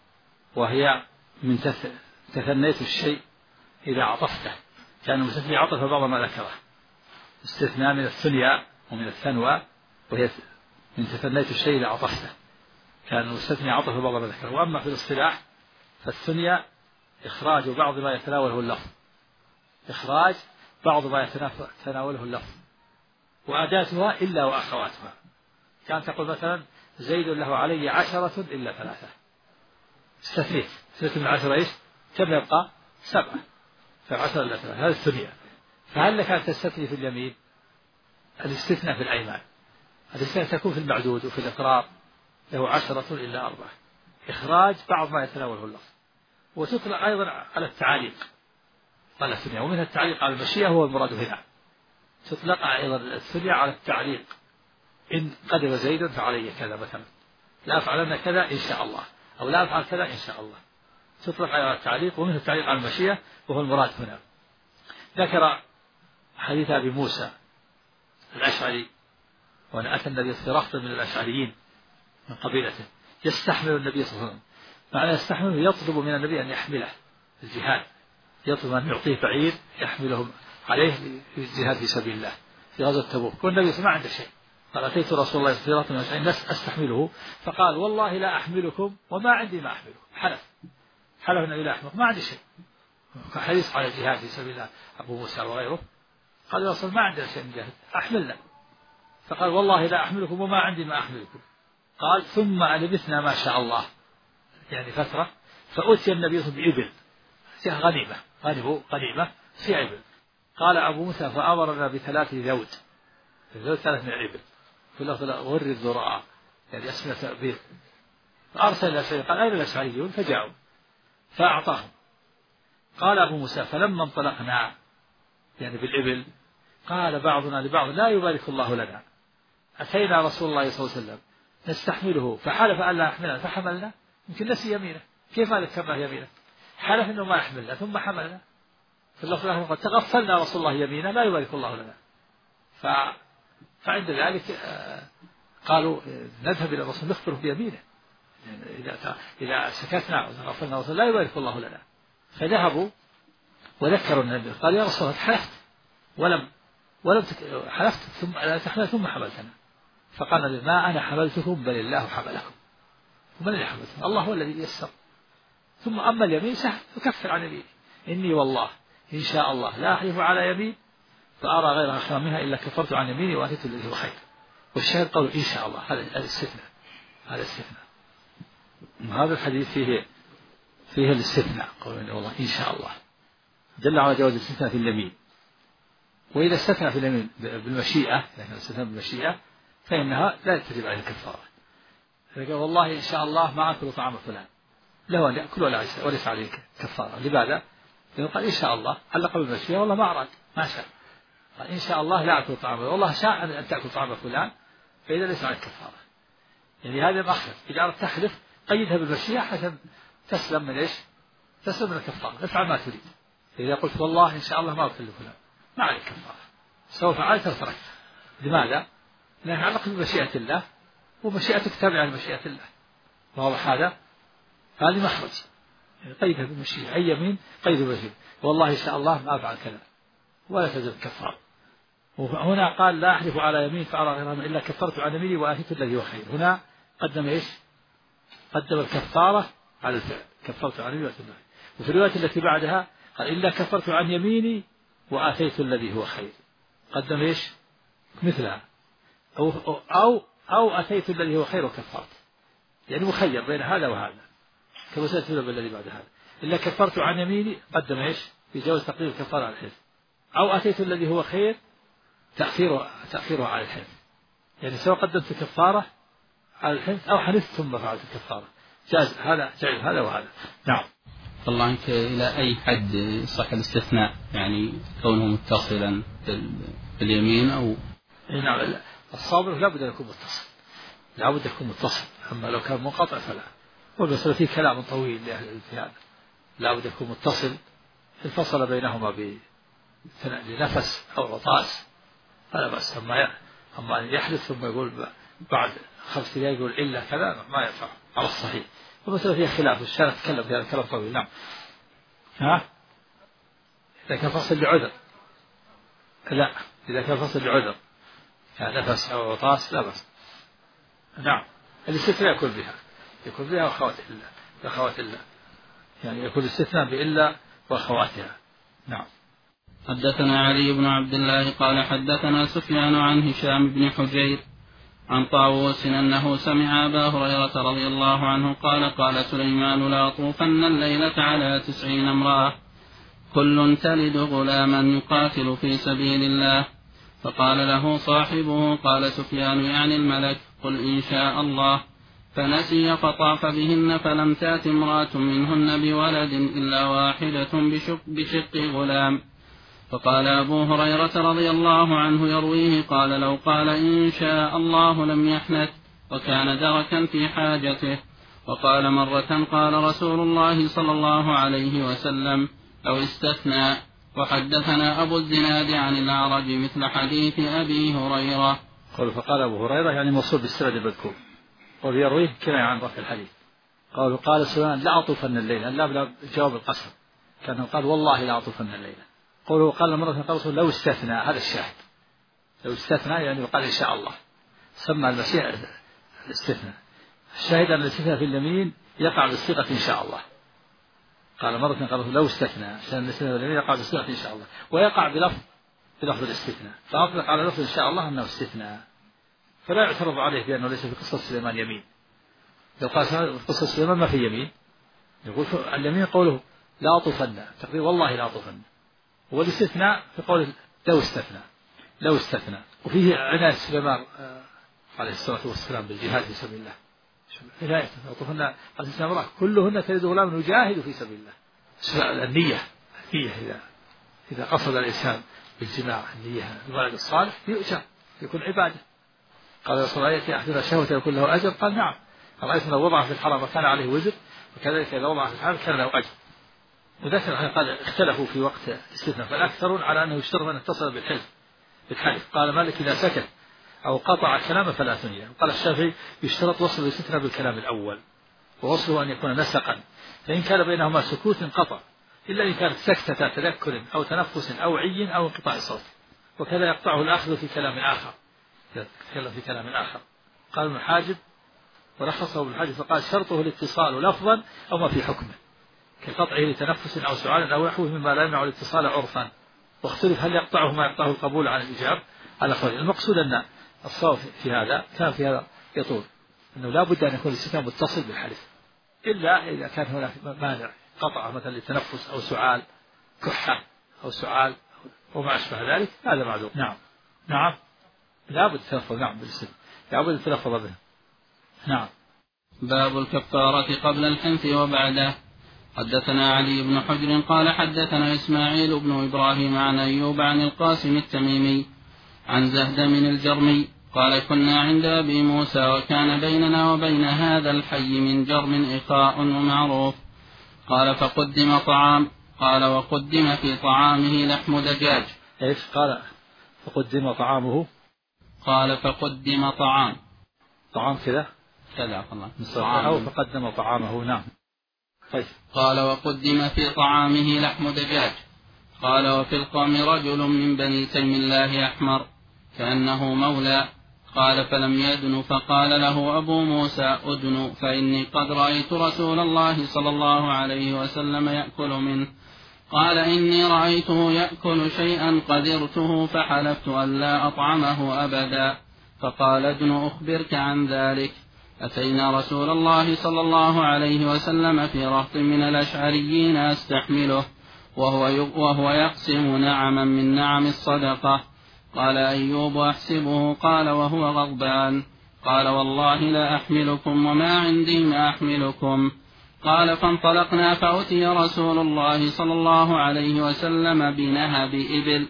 [SPEAKER 3] وهي من تثنيت الشيء إذا عطفته، كان المستثني عطف بعض ما ذكره. استثناء من الثنيا ومن الثنوى، وهي من تثنيت الشيء إذا عطفته، كان المستثني عطف بعض ما ذكره. وأما في الاصطلاح فالثنيا إخراج بعض ما يتناوله اللفظ، إخراج بعض ما يتناوله اللفظ، وأداتها إلا وأخواتها. كان تقول مثلا زيد له علي 10 إلا 3، استثنيت 3 من 10 إيش؟ كم يبقى؟ 7، ف10 إلا 3، هذا الثنيا. فهل لك أن تستثني في اليمين؟ الاستثناء في الأيمان، الاستثناء تكون في المعدود وفي الإقرار له 10 إلا 4، إخراج بعض ما يتناوله اللفظ. وتطلق أيضا على التعاليق، قال الثنيا، ومنها التعليق على المشيئة هو المراد هنا. تطلق أيضا الثنيا على التعليق، إن قدم زيد فعلي كذا مثلا، لا أفعلن كذا إن شاء الله، أو لا أفعل كذا إن شاء الله. تطلق على التعليق، ومنها التعليق على المشيئة وهو المراد هنا. ذكر حديث أبي موسى الأشعري، وأن أتى النبي في رهط من الأشعريين من قبيلته يستحمل النبي صلى الله عليه وسلم. معنى يستحمل يطلب من النبي أن يحمله الجهاد، يطلب أن يعطيه بعير يحملهم عليه في الجهاد في سبيل الله في غزوة تبوك، والنبي ما عنده شيء. قال أتيت رسول الله في رهط من الأشعريين أستحمله، فقال والله لا أحملكم وما عندي ما أحملكم. حلف النبي لا أحملكم، ما عندي شيء. حريص على الجهاد في سبيل الله أبو موسى وغيره. قال يا رسول ما عندنا شيء نجاهد، أحملنا. فقال والله لا أحملكم وما عندي ما أحملكم. قال ثم لبثنا ما شاء الله، يعني فترة، فأتي النبي صلى الله عليه وسلم بإبل، غنيمة في عبل. قال أبو موسى فأمرنا ب3 ذود، 3 من العبل، كلها غر الذراع، يعني أسمنة بيض. فأرسل الأشعري قال أين الأشعريون؟ فجاءوا فأعطاهم. قال أبو موسى فلما انطلقنا، يعني بالإبل، قال بعضنا لبعض لا يبارك الله لنا. أتينا رسول الله صلى الله عليه وسلم نستحمله فحلف أن لا يحملنا فحملنا. يمكن نسي يمينه، كيف ما ذكرنا يمينه؟ حلف أنه ما يحملنا ثم حملنا. في اللفظ الآخر قد تغفلنا رسول الله يمينا لا يبارك الله لنا. فعند ذلك قالوا نذهب إلى الرسول نخبره بيمينه، إذا سكتنا وغفلنا الرسول لا يبارك الله لنا. فذهبوا وذكروا النبي قال يا رسول الله حلفت حلفت ثم لا تحمل ثم حملتنا. فقال النبي ما أنا حملتكم بل الله حملكم. ومن الذي حملتكم؟ الله هو الذي يسر. ثم أما اليمين سهل يكفر عن يمينه. إني والله إن شاء الله لا أحلف على يمين فأرى غيرها خيرا منها إلا كفرت عن يميني وأتيت الذي هو خير. والشاهد قول إن شاء الله، هذا الاستثناء. هذا الحديث فيه الاستثناء، قول والله إن شاء الله دل على جواز الاستثناء في اليمين. وإذا استثنى في اليمين بالمشيئة، لكن استثنى بالمشيئة فإنها لا تجب عليه الكفارة. قال والله إن شاء الله ما أكل طعام فلان، له أن يأكل وليس عليه كفارة. لماذا؟ لأنه قال إن شاء الله علق بالمشيئة والله ما أراد ما شاء. قال إن شاء الله لا أكل طعام والله شاء أن تأكل طعام فلان، فإذا ليس عليه كفارة. يعني هذا مأخذ. إذا أردت تحلف قيدها بالمشيئة حتى تسلم من إيش؟ تسلم من الكفارة. افعل ما تريد. إذا قلت والله إن شاء الله ما أكل فلان ما عليك كفارة، سوف فعلت وتركت. لماذا؟ لأنه يتعلق بمشيئة الله ومشيئتك تابعة لمشيئة الله. واضح هذا؟ هذه مخرج. يعني قيدها بالمشيئة. أي يمين قيد بالمشيئة. والله إن شاء الله ما أفعل كذا ولا تزل الكفارة. وهنا قال لا أحلف على يمين فأرى غيرها إلا كفرت عن يميني وآتيت الذي هو خير. هنا قدم إيش؟ قدم الكفارة على الفعل. كفرت عن يميني وآتيت الذي. وفي الرواية التي بعدها قال إلا كفرت عن يميني وآتيت الذي هو خير. قدم إيش؟ مثلها. أو أتيت الذي هو خير وكفرت. يعني مخير بين هذا وهذا كما سأتي بالذي بعد هذا. إلا كفرت عن يميني قدم إيش؟ في جواز تقديم الكفارة على الحلف. أو أتيت الذي هو خير تأخيره على الحلف. يعني سواء قدمت الكفارة على الحلف أو حلفت ثم فعلت الكفارة. جاز هذا وهذا. نعم.
[SPEAKER 4] الله عنك إلى أي حد صح الاستثناء؟ يعني كونه متصلا باليمين أو
[SPEAKER 3] نعم. الصابر لا بد أن يكون متصل. أما لو كان منقطع فلا. والمسألة فيه كلام طويل لأهل الاجتهاد. لا بد يكون متصل. انفصل بينهما بنفس أو عطاس فلا بأس. أما أن يحدث ثم يقول بعد 5 دقائق يقول إلا كذا ما ينفع على الصحيح. والمسألة فيها خلاف. الشارع تكلم في هذا الكلام طويل. نعم. إذا كان فصل لعذر لا. إذا كان فصل لعذر يعني نفس أو عطاس لا بأس. نعم. الاستثناء يكون بها وأخوات الله. يعني يكون الاستثناء بإلا وأخواتها. نعم.
[SPEAKER 4] حدثنا علي بن عبد الله قال حدثنا سفيان عن هشام بن حجير عن طاووس أنه سمع أبا هريرة رضي الله عنه قال قال سليمان لا أطوفن الليلة على 90 امرأة كل تلد غلاما يقاتل في سبيل الله. فقال له صاحبه قال سفيان يعني الملك قل إن شاء الله. فنسي فطاف بهن فلم تأت امرأة منهن بولد إلا واحدة بشق غلام. فقال أبو هريرة رضي الله عنه يرويه قال لو قال إن شاء الله لم يحنث وكان دركا في حاجته. وقال مرة قال رسول الله صلى الله عليه وسلم أو استثنى. وحدثنا أبو الزناد عن الأعرج مثل حديث أبي هريرة.
[SPEAKER 3] فقال أبو هريرة يعني موصول بالسند المذكور ويرويه كناية عن رفع الحديث. قال سليمان لا أطوفن الليلة لا جواب القسم كان قال والله لا أطوفن الليلة. قال مرة قال لو استثنى. هذا الشاهد لو استثنى يعني قال إن شاء الله سمى المسيح الاستثناء. الشاهد أن الاستثناء في اليمين يقع بالصيغة إن شاء الله. قال مرة قال لو استثنى عشان الاستثناء في اليمين يقع بالصيغة إن شاء الله ويقع بلفظ الاستثناء. فأطلق على لفظ إن شاء الله أنه استثناء فلا يعترض عليه بأنه ليس في قصة سليمان يمين. لو قال في قصة سليمان ما في يمين يقول اليمين قوله لا أطوفن تقدير والله لا أطوفن. والاستثناء في قول لو استثنى. وفيه عناية سليمان عليه الصلاة والسلام بالجهاد في سبيل الله. عناية أطوفن عليه السلام كلهن تلد غلام يجاهد في سبيل الله. النية إذا قصد الإنسان بالجماع النية الولد الصالح يؤجر يكون عبادة. قال رسول الله يأتي أحدنا شهوة يكون له أجر. قال نعم. رأيت لو وضع في الحرام وكان عليه وزر وكذلك إذا وضع في الحرام كان له أجر. وذكر قال اختلفوا في وقت الاستثناء فالأكثرون على أنه يشترط أن يتصل بالحلف. قال مالك إذا سكت أو قطع كلامه فلا تنهيه. قال الشافعي يشترط وصل الاستثناء بالكلام الأول، ووصله أن يكون نسقا، فإن كان بينهما سكوت انقطع، إلا إن كانت سكتة تذكر أو تنفس أو عي أو انقطاع صوت، وكذا يقطعه الأخذ في كلام آخر، يتكلم في كلام آخر. قال ابن حاجب ورخصه ابن حاجب فقال شرطه الاتصال لفظا أو ما في حكمه، كقطعه لتنفس أو سؤال أو نحوه مما لا يمنع الاتصال عرفا، واختلف هل يقطعه ما يقطعه القبول عن الإجابة على قول. المقصود أن الصواب في هذا كان في هذا يطول، أنه لا بد أن يكون الاستثناء متصل بالحديث، إلا إذا كان هناك مانع قطع مثلا للتنفس أو سعال كحة أو سعال وما أشبه ذلك، هذا معذور. نعم لا بد التلفظ، نعم بالسن لا بد التلفظ به. نعم.
[SPEAKER 4] باب الكفارة قبل الحنث وبعده. حدثنا علي بن حجر قال حدثنا إسماعيل بن إبراهيم عن أيوب عن القاسم التميمي عن زهدم الجرمي قال كنا عند أبي موسى وكان بيننا وبين هذا الحي من جرم إخاء ومعروف. قال فقدم طعام، قال وقدم في طعامه لحم دجاج.
[SPEAKER 3] إيش قال فقدم طعامه؟
[SPEAKER 4] قال فقدم طعام
[SPEAKER 3] كذا أو فقدم طعامه. نعم. طيب.
[SPEAKER 4] قال وقدم في طعامه لحم دجاج. قال وفي القوم رجل من بني تيم الله أحمر كأنه مولى. قال فلم يدن، فقال له أبو موسى أدن فإني قد رأيت رسول الله صلى الله عليه وسلم يأكل منه. قال إني رأيته يأكل شيئا قدرته فحلفت أن لا أطعمه أبدا. فقال ادن أخبرك عن ذلك. أتينا رسول الله صلى الله عليه وسلم في رهط من الأشعريين أستحمله وهو يقسم نعما من نعم الصدقة. قال أيوب أحسبه. قال وهو غضبان. قال والله لا أحملكم وما عندي ما أحملكم. قال فانطلقنا فأتي رسول الله صلى الله عليه وسلم بنهب إبل.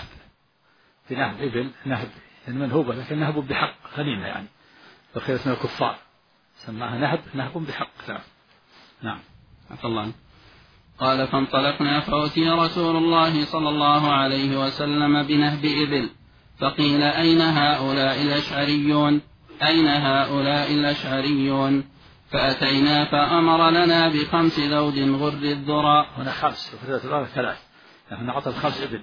[SPEAKER 3] بنهب إبل، نهب المنهوبة، لكن نهب بحق غنيمة يعني، وخيرة من الكفار سماها نهب بحق. نعم.
[SPEAKER 4] الله. قال فانطلقنا فأتي رسول الله صلى الله عليه وسلم بنهب إبل فقيل أين هؤلاء الأشعريون؟ فأتينا فأمر لنا ب5 ذود غر الذراء.
[SPEAKER 3] هنا 5 وفي الذراء 3، نحن نعطى 5 إبل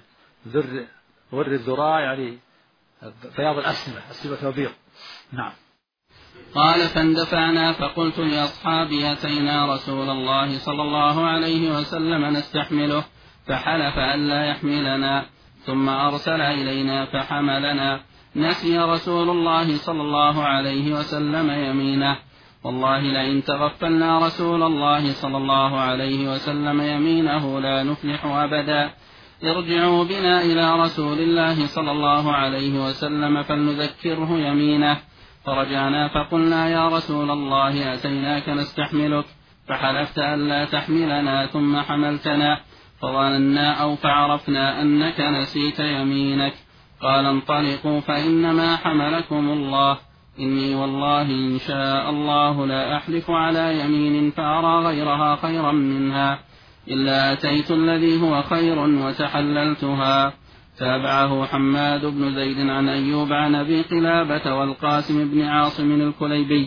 [SPEAKER 3] غر الذراء يعني بياض الأسنمة وبيض. نعم.
[SPEAKER 4] قال فاندفعنا فقلت لأصحابي أتينا رسول الله صلى الله عليه وسلم نستحمله فحلف أن لا يحملنا ثم أرسل إلينا فحملنا. نسي رسول الله صلى الله عليه وسلم يمينه. والله لئن تغفلنا رسول الله صلى الله عليه وسلم يمينه لا نفلح أبدا. ارجعوا بنا إلى رسول الله صلى الله عليه وسلم فلنذكره يمينه. فرجعنا فقلنا يا رسول الله أتيناك نستحملك فحلفت أن لا تحملنا ثم حملتنا، فظننا أو فعرفنا أنك نسيت يمينك. قال انطلقوا فإنما حملكم الله. إني والله إن شاء الله لا أحلف على يمين فأرى غيرها خيرا منها إلا أتيت الذي هو خير وتحللتها. تابعه حماد بن زيد عن أيوب عن أبي قلابة والقاسم بن عاصم الكليبي.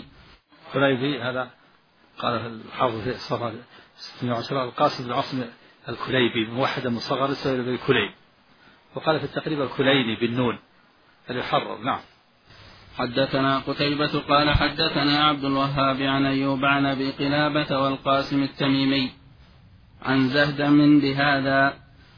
[SPEAKER 3] هذا قال الحافظ في الصفحة 610 القاسم بن عاصم الكليبي موحدا مصغر السائل بالكليب، وقال في التقريب الكليني بالنون اليحرر. نعم.
[SPEAKER 4] حدثنا قتيبة قال حدثنا عبد الوهاب عن أيوب عن أبي قلابة والقاسم التميمي عن زهدم بهذا.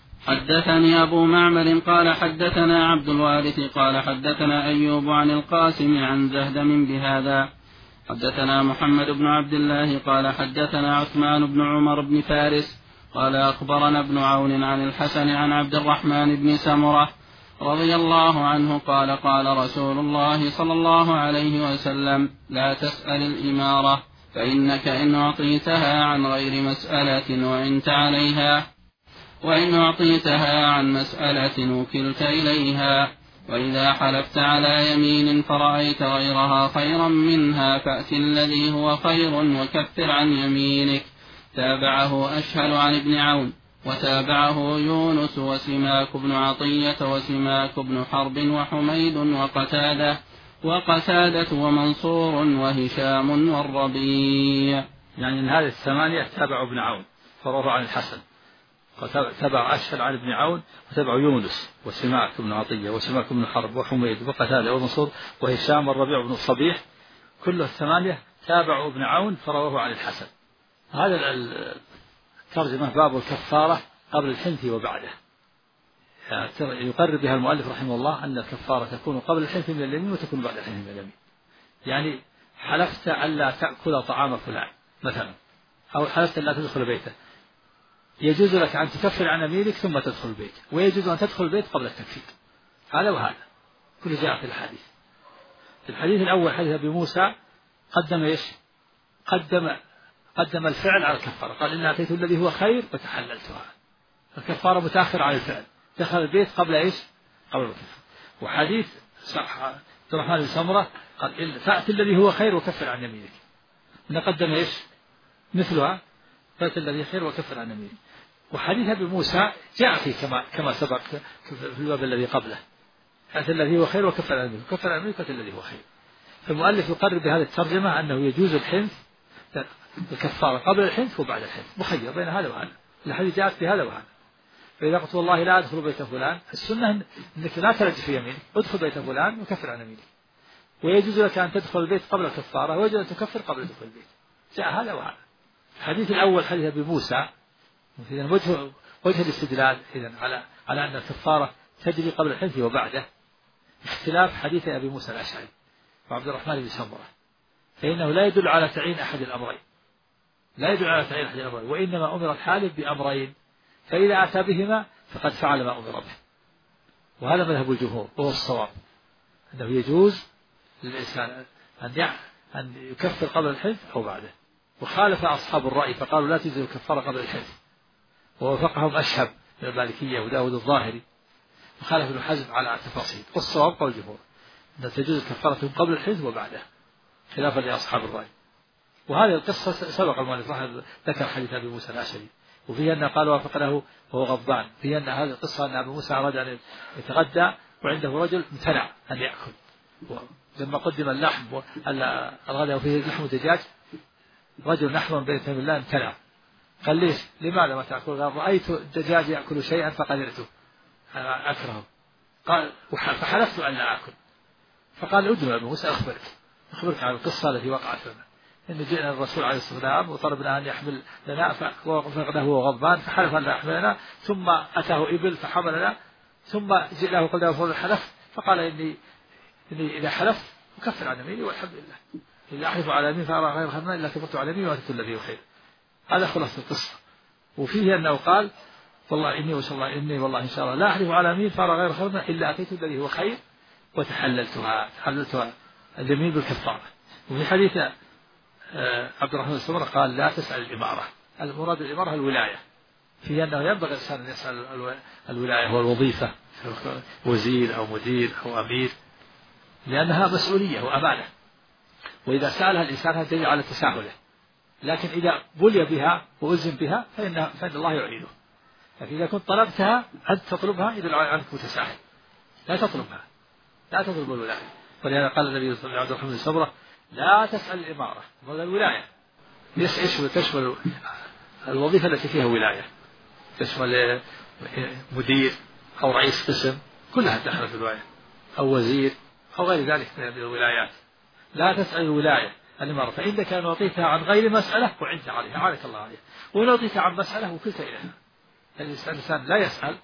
[SPEAKER 4] حدثني أبو معمر قال حدثنا عبد الوارث قال حدثنا أيوب عن القاسم عن زهدم بهذا. حدثنا محمد بن عبد الله قال حدثنا عثمان بن عمر بن فارس قال أخبرنا ابن عون عن الحسن عن عبد الرحمن بن سمرة رضي الله عنه قال قال رسول الله صلى الله عليه وسلم لا تسأل الإمارة فإنك إن أعطيتها عن غير مسألة وعنت عليها، وإن أعطيتها عن مسألة وكلت إليها. وإذا حلفت على يمين فرأيت غيرها خيرا منها فأت الذي هو خير وكفر عن يمينك. تابعه أشهل عن ابن عون وتابعه يونس وسماك بن عطية وسماك بن حرب وحميد وقتادة ومنصور وهشام والربيع.
[SPEAKER 3] يعني من هذه الثمانية تابع ابن عون فرواه عن الحسن، وتابع أشهر عن ابن عون، وتابع يونس وسماك بن عطية وسماك بن حرب وحميد وقتادة ومنصور وهشام والربيع بن الصبيح، كل الثمانية تابعوا ابن عون فرواه عن الحسن. هذا الترجمة باب الكفارة قبل الحنث وبعده، يقرر بها المؤلف رحمه الله أن الكفارة تكون قبل الحنث من اليمين وتكون بعد الحنث من اليمين. يعني حلفت ألا تأكل طعام فلان مثلا، أو حلفت ألا تدخل بيته، يجوز لك أن تكفر عن يمينك ثم تدخل البيت، ويجوز أن تدخل البيت قبل التكفير. هذا وهذا كل جاء في الحديث. في الحديث الأول حديث أبي موسى قدم إيش؟ قدم الفعل على الكفارة، قال إن أتيت الذي هو خير وتحللتها. الكفارة متأخر عن الفعل، دخل البيت قبل إيش؟ قبل الكفارة. وحديث عبد الرحمن بن سمرة قال فأت الذي هو خير وكفر عن يمينك، نقدم إيش؟ مثلها، فأت الذي خير وكفر عن يمينك. وحديث أبي موسى جاء فيه كما سبق في الباب الذي قبله، فأت الذي هو خير وكفر عن يمينك، كفر عن يمينك فأت الذي هو خير. فالمؤلف يقرر بهذه الترجمة أنه يجوز الحنث الكفارة قبل الحنث وبعد الحنث، مخير بين هذا وهذا. الحديث جاءت بهذا وهذا. فإذا قلت والله لا أدخل بيت فلان، السنة أنك لا ترجع في يمينك، ادخل بيت فلان وكفر عن يمينك. ويجوز لك أن تدخل البيت قبل الكفارة، ويجوز أن تكفر قبل دخول البيت. جاء هذا وهذا. الحديث الأول حديث أبي موسى، إذن وجه الاستدلال إذن على أن الكفارة تجري قبل الحنث وبعده، اختلاف حديث أبي موسى الأشعري وعبد الرحمن بن سمرة، فإنه لا يدل على تعيين أحد الأمرين، وإنما أمر الحالف بأمرين، فإذا أتى بهما فقد فعل ما أمر به. وهذا مذهب الجمهور وهو الصواب، أنه يجوز للإنسان أن يكفر قبل الحنث أو بعده. وخالف أصحاب الرأي فقالوا لا تجوز الكفارة قبل الحنث، ووافقهم أشهب من المالكية وداود الظاهري، وخالف ابن حزم على التفاصيل. والصواب قول الجمهور أن تجوز الكفارة قبل الحنث وبعده، خلافا لأصحاب الرأي. وهذه القصة سبق المؤلف ذكر حديث أبي موسى الأشعري، وفيه أن قال وافق له وهو غضبان، فيه أن هذه القصة أن أبي موسى أراد أن يتغدى وعنده رجل امتنع أن يأكل، لما قدم اللحم الغداء وفيه لحم دجاج، رجل نحو بين يدي الله امتنع، قال ليش؟ لماذا ما تأكل؟ قال رأيت الدجاج يأكل شيئا فقدرته أكرهه، قال فحلفت أن لا أكل. فقال ادعو أبي موسى أخبرك عن القصة التي وقعت لنا، إن جئنا الرسول عليه الصلاة والسلام وطلبنا أن يحمل لنا فأخذنا هو غضبان فحلف أن لا يحملنا، ثم أتاه إبل فحملنا، ثم جئناه وقال له فضل الحلف، فقال إني إذا حلف أكفر عن يميني والحمد لله، إذا أحلف على يمين فأرى غير خير إلا كفرت على يميني وأتيت الذي خير. هذا خلاص القصة. وفيه أنه قال والله إني والله إن شاء الله لا أحلف على يمين فأرى غير خير إلا أتيت الذي هو خير وتحللتها اليمين بالكفارة. وفي حديث عبد الرحمن بن سمرة قال لا تسأل الإمارة، المراد الإمارة الولاية، في أنه ينبغي الإنسان أن يسأل الولاية والوظيفة، وزير أو مدير أو أمير، لأنها مسؤولية وأمانة، وإذا سألها الإنسان هذا دليل على تساهله. لكن إذا بلي بها وألزم بها فإن الله يعينه. لكن إذا كنت طلبتها أنت تطلبها يدل على أنك متساهل، لا تطلبها، لا تطلب الولاية. ولهذا قال النبي صلى الله عليه وسلم عبد الرحمن بن سمرة لا تسأل الإمارة ولا الولاية، تشمل الوظيفة التي فيها ولاية، تشمل مدير أو رئيس قسم، كلها داخلة في الولاية، أو وزير أو غير ذلك من الولايات. لا تسأل الولاية الإمارة، فإنك أن أعطيتها عن غير مسألة وعنت عليها عانك الله عليها، وإن أعطيتها عن مسألة وكلت إليها. الإنسان لا يسأل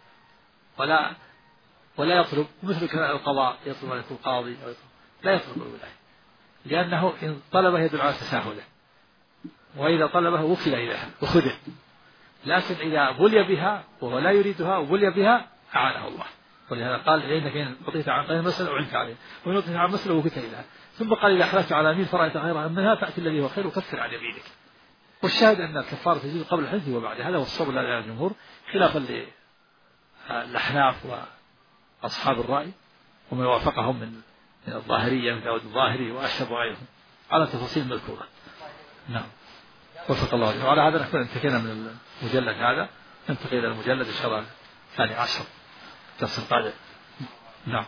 [SPEAKER 3] ولا يطلب، مثل القضاء يطلب أن يكون قاضي أو لا يطلب الولاية، لأنه إن طلبه يدل على تساهله، وإذا طلبه وكل إليها وخذل. لكن إذا بلي بها وهو لا يريدها وبلي بها أعانه الله. ولهذا قال إنك إن أعطيت عن غير مسألة وعنت عليه، وإن أعطيت عن مسألة وكلت إليها. ثم قال إذا حلفت على يمين فرأيت غيرها منها فأتي الذي هو خير وكفر عن يمينك. والشاهد أن الكفارة تجوز قبل الحنث وبعده، هذا هو الصواب لدى الجمهور، خلافا للأحناف وأصحاب الرأي ومن وافقهم من الظاهرية من داود الظاهري وأشهب وغيرهم على تفاصيل مذكورة. نعم، وفق الله. وعلى هذا نكون انتهينا من المجلد هذا، ننتقل إلى المجلد إن شاء الله 12 درس القادم. نعم.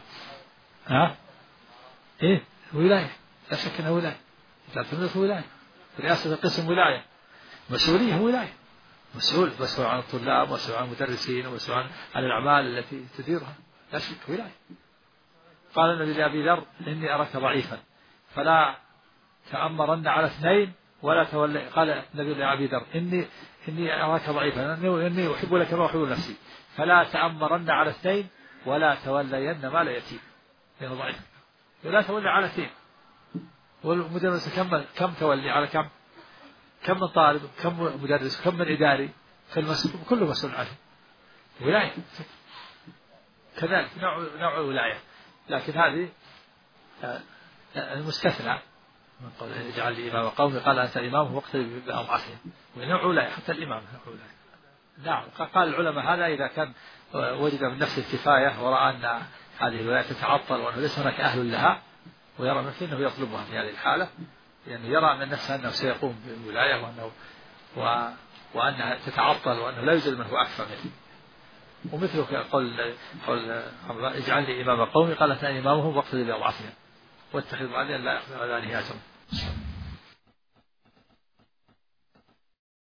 [SPEAKER 3] إيه ولاية، لا شك أنها ولاية، تعتمد ولاية، رئاسة القسم ولاية، مسؤولية ولاية، مسؤول عن الطلاب، مسؤول عن المدرسين، ومسؤول عن الأعمال التي تديرها، لا شك ولاية. قال النبي لأبي ذر إني أراك ضعيفا فلا تأمرن على اثنين ولا تولي. قال النبي لأبي ذر إني أراك ضعيفا، إني أحب لك ما أحب نفسي، فلا تأمرن على اثنين ولا تولين مال يتيم، لأنه ضعيف. ولا تولي على اثنين، والمدرس كم تولي على كم من طالب، كم مدرس، كم من إداري، فالمسؤول كله مسؤول عنه. ولاية كذلك نوع ولاية، لكن هذه المستثنى من قول اجعل لي إمام قومي، قال أنت إمامه واقتدي بأضعفهم، ونوع ولاية حتى الإمام نوع ولاية. نعم. قال العلماء هذا إذا كان وجد من نفسه الكفاية ورأى أن هذه الولاية تتعطل وأنه ليس هناك أهل لها، ويرى نفسه أنه يطلبها في هذه الحالة، يعني يرى من نفسه أنه سيقوم بالولاية وأنها تتعطل وأنه لا يوجد من هو أكثر منه. ومثله قول اجعل لي إمام قومي، قال أنت إمامهم واقتدي بأضعفهم واتخذ بعدين لا يأخذ على ذلك أجرا.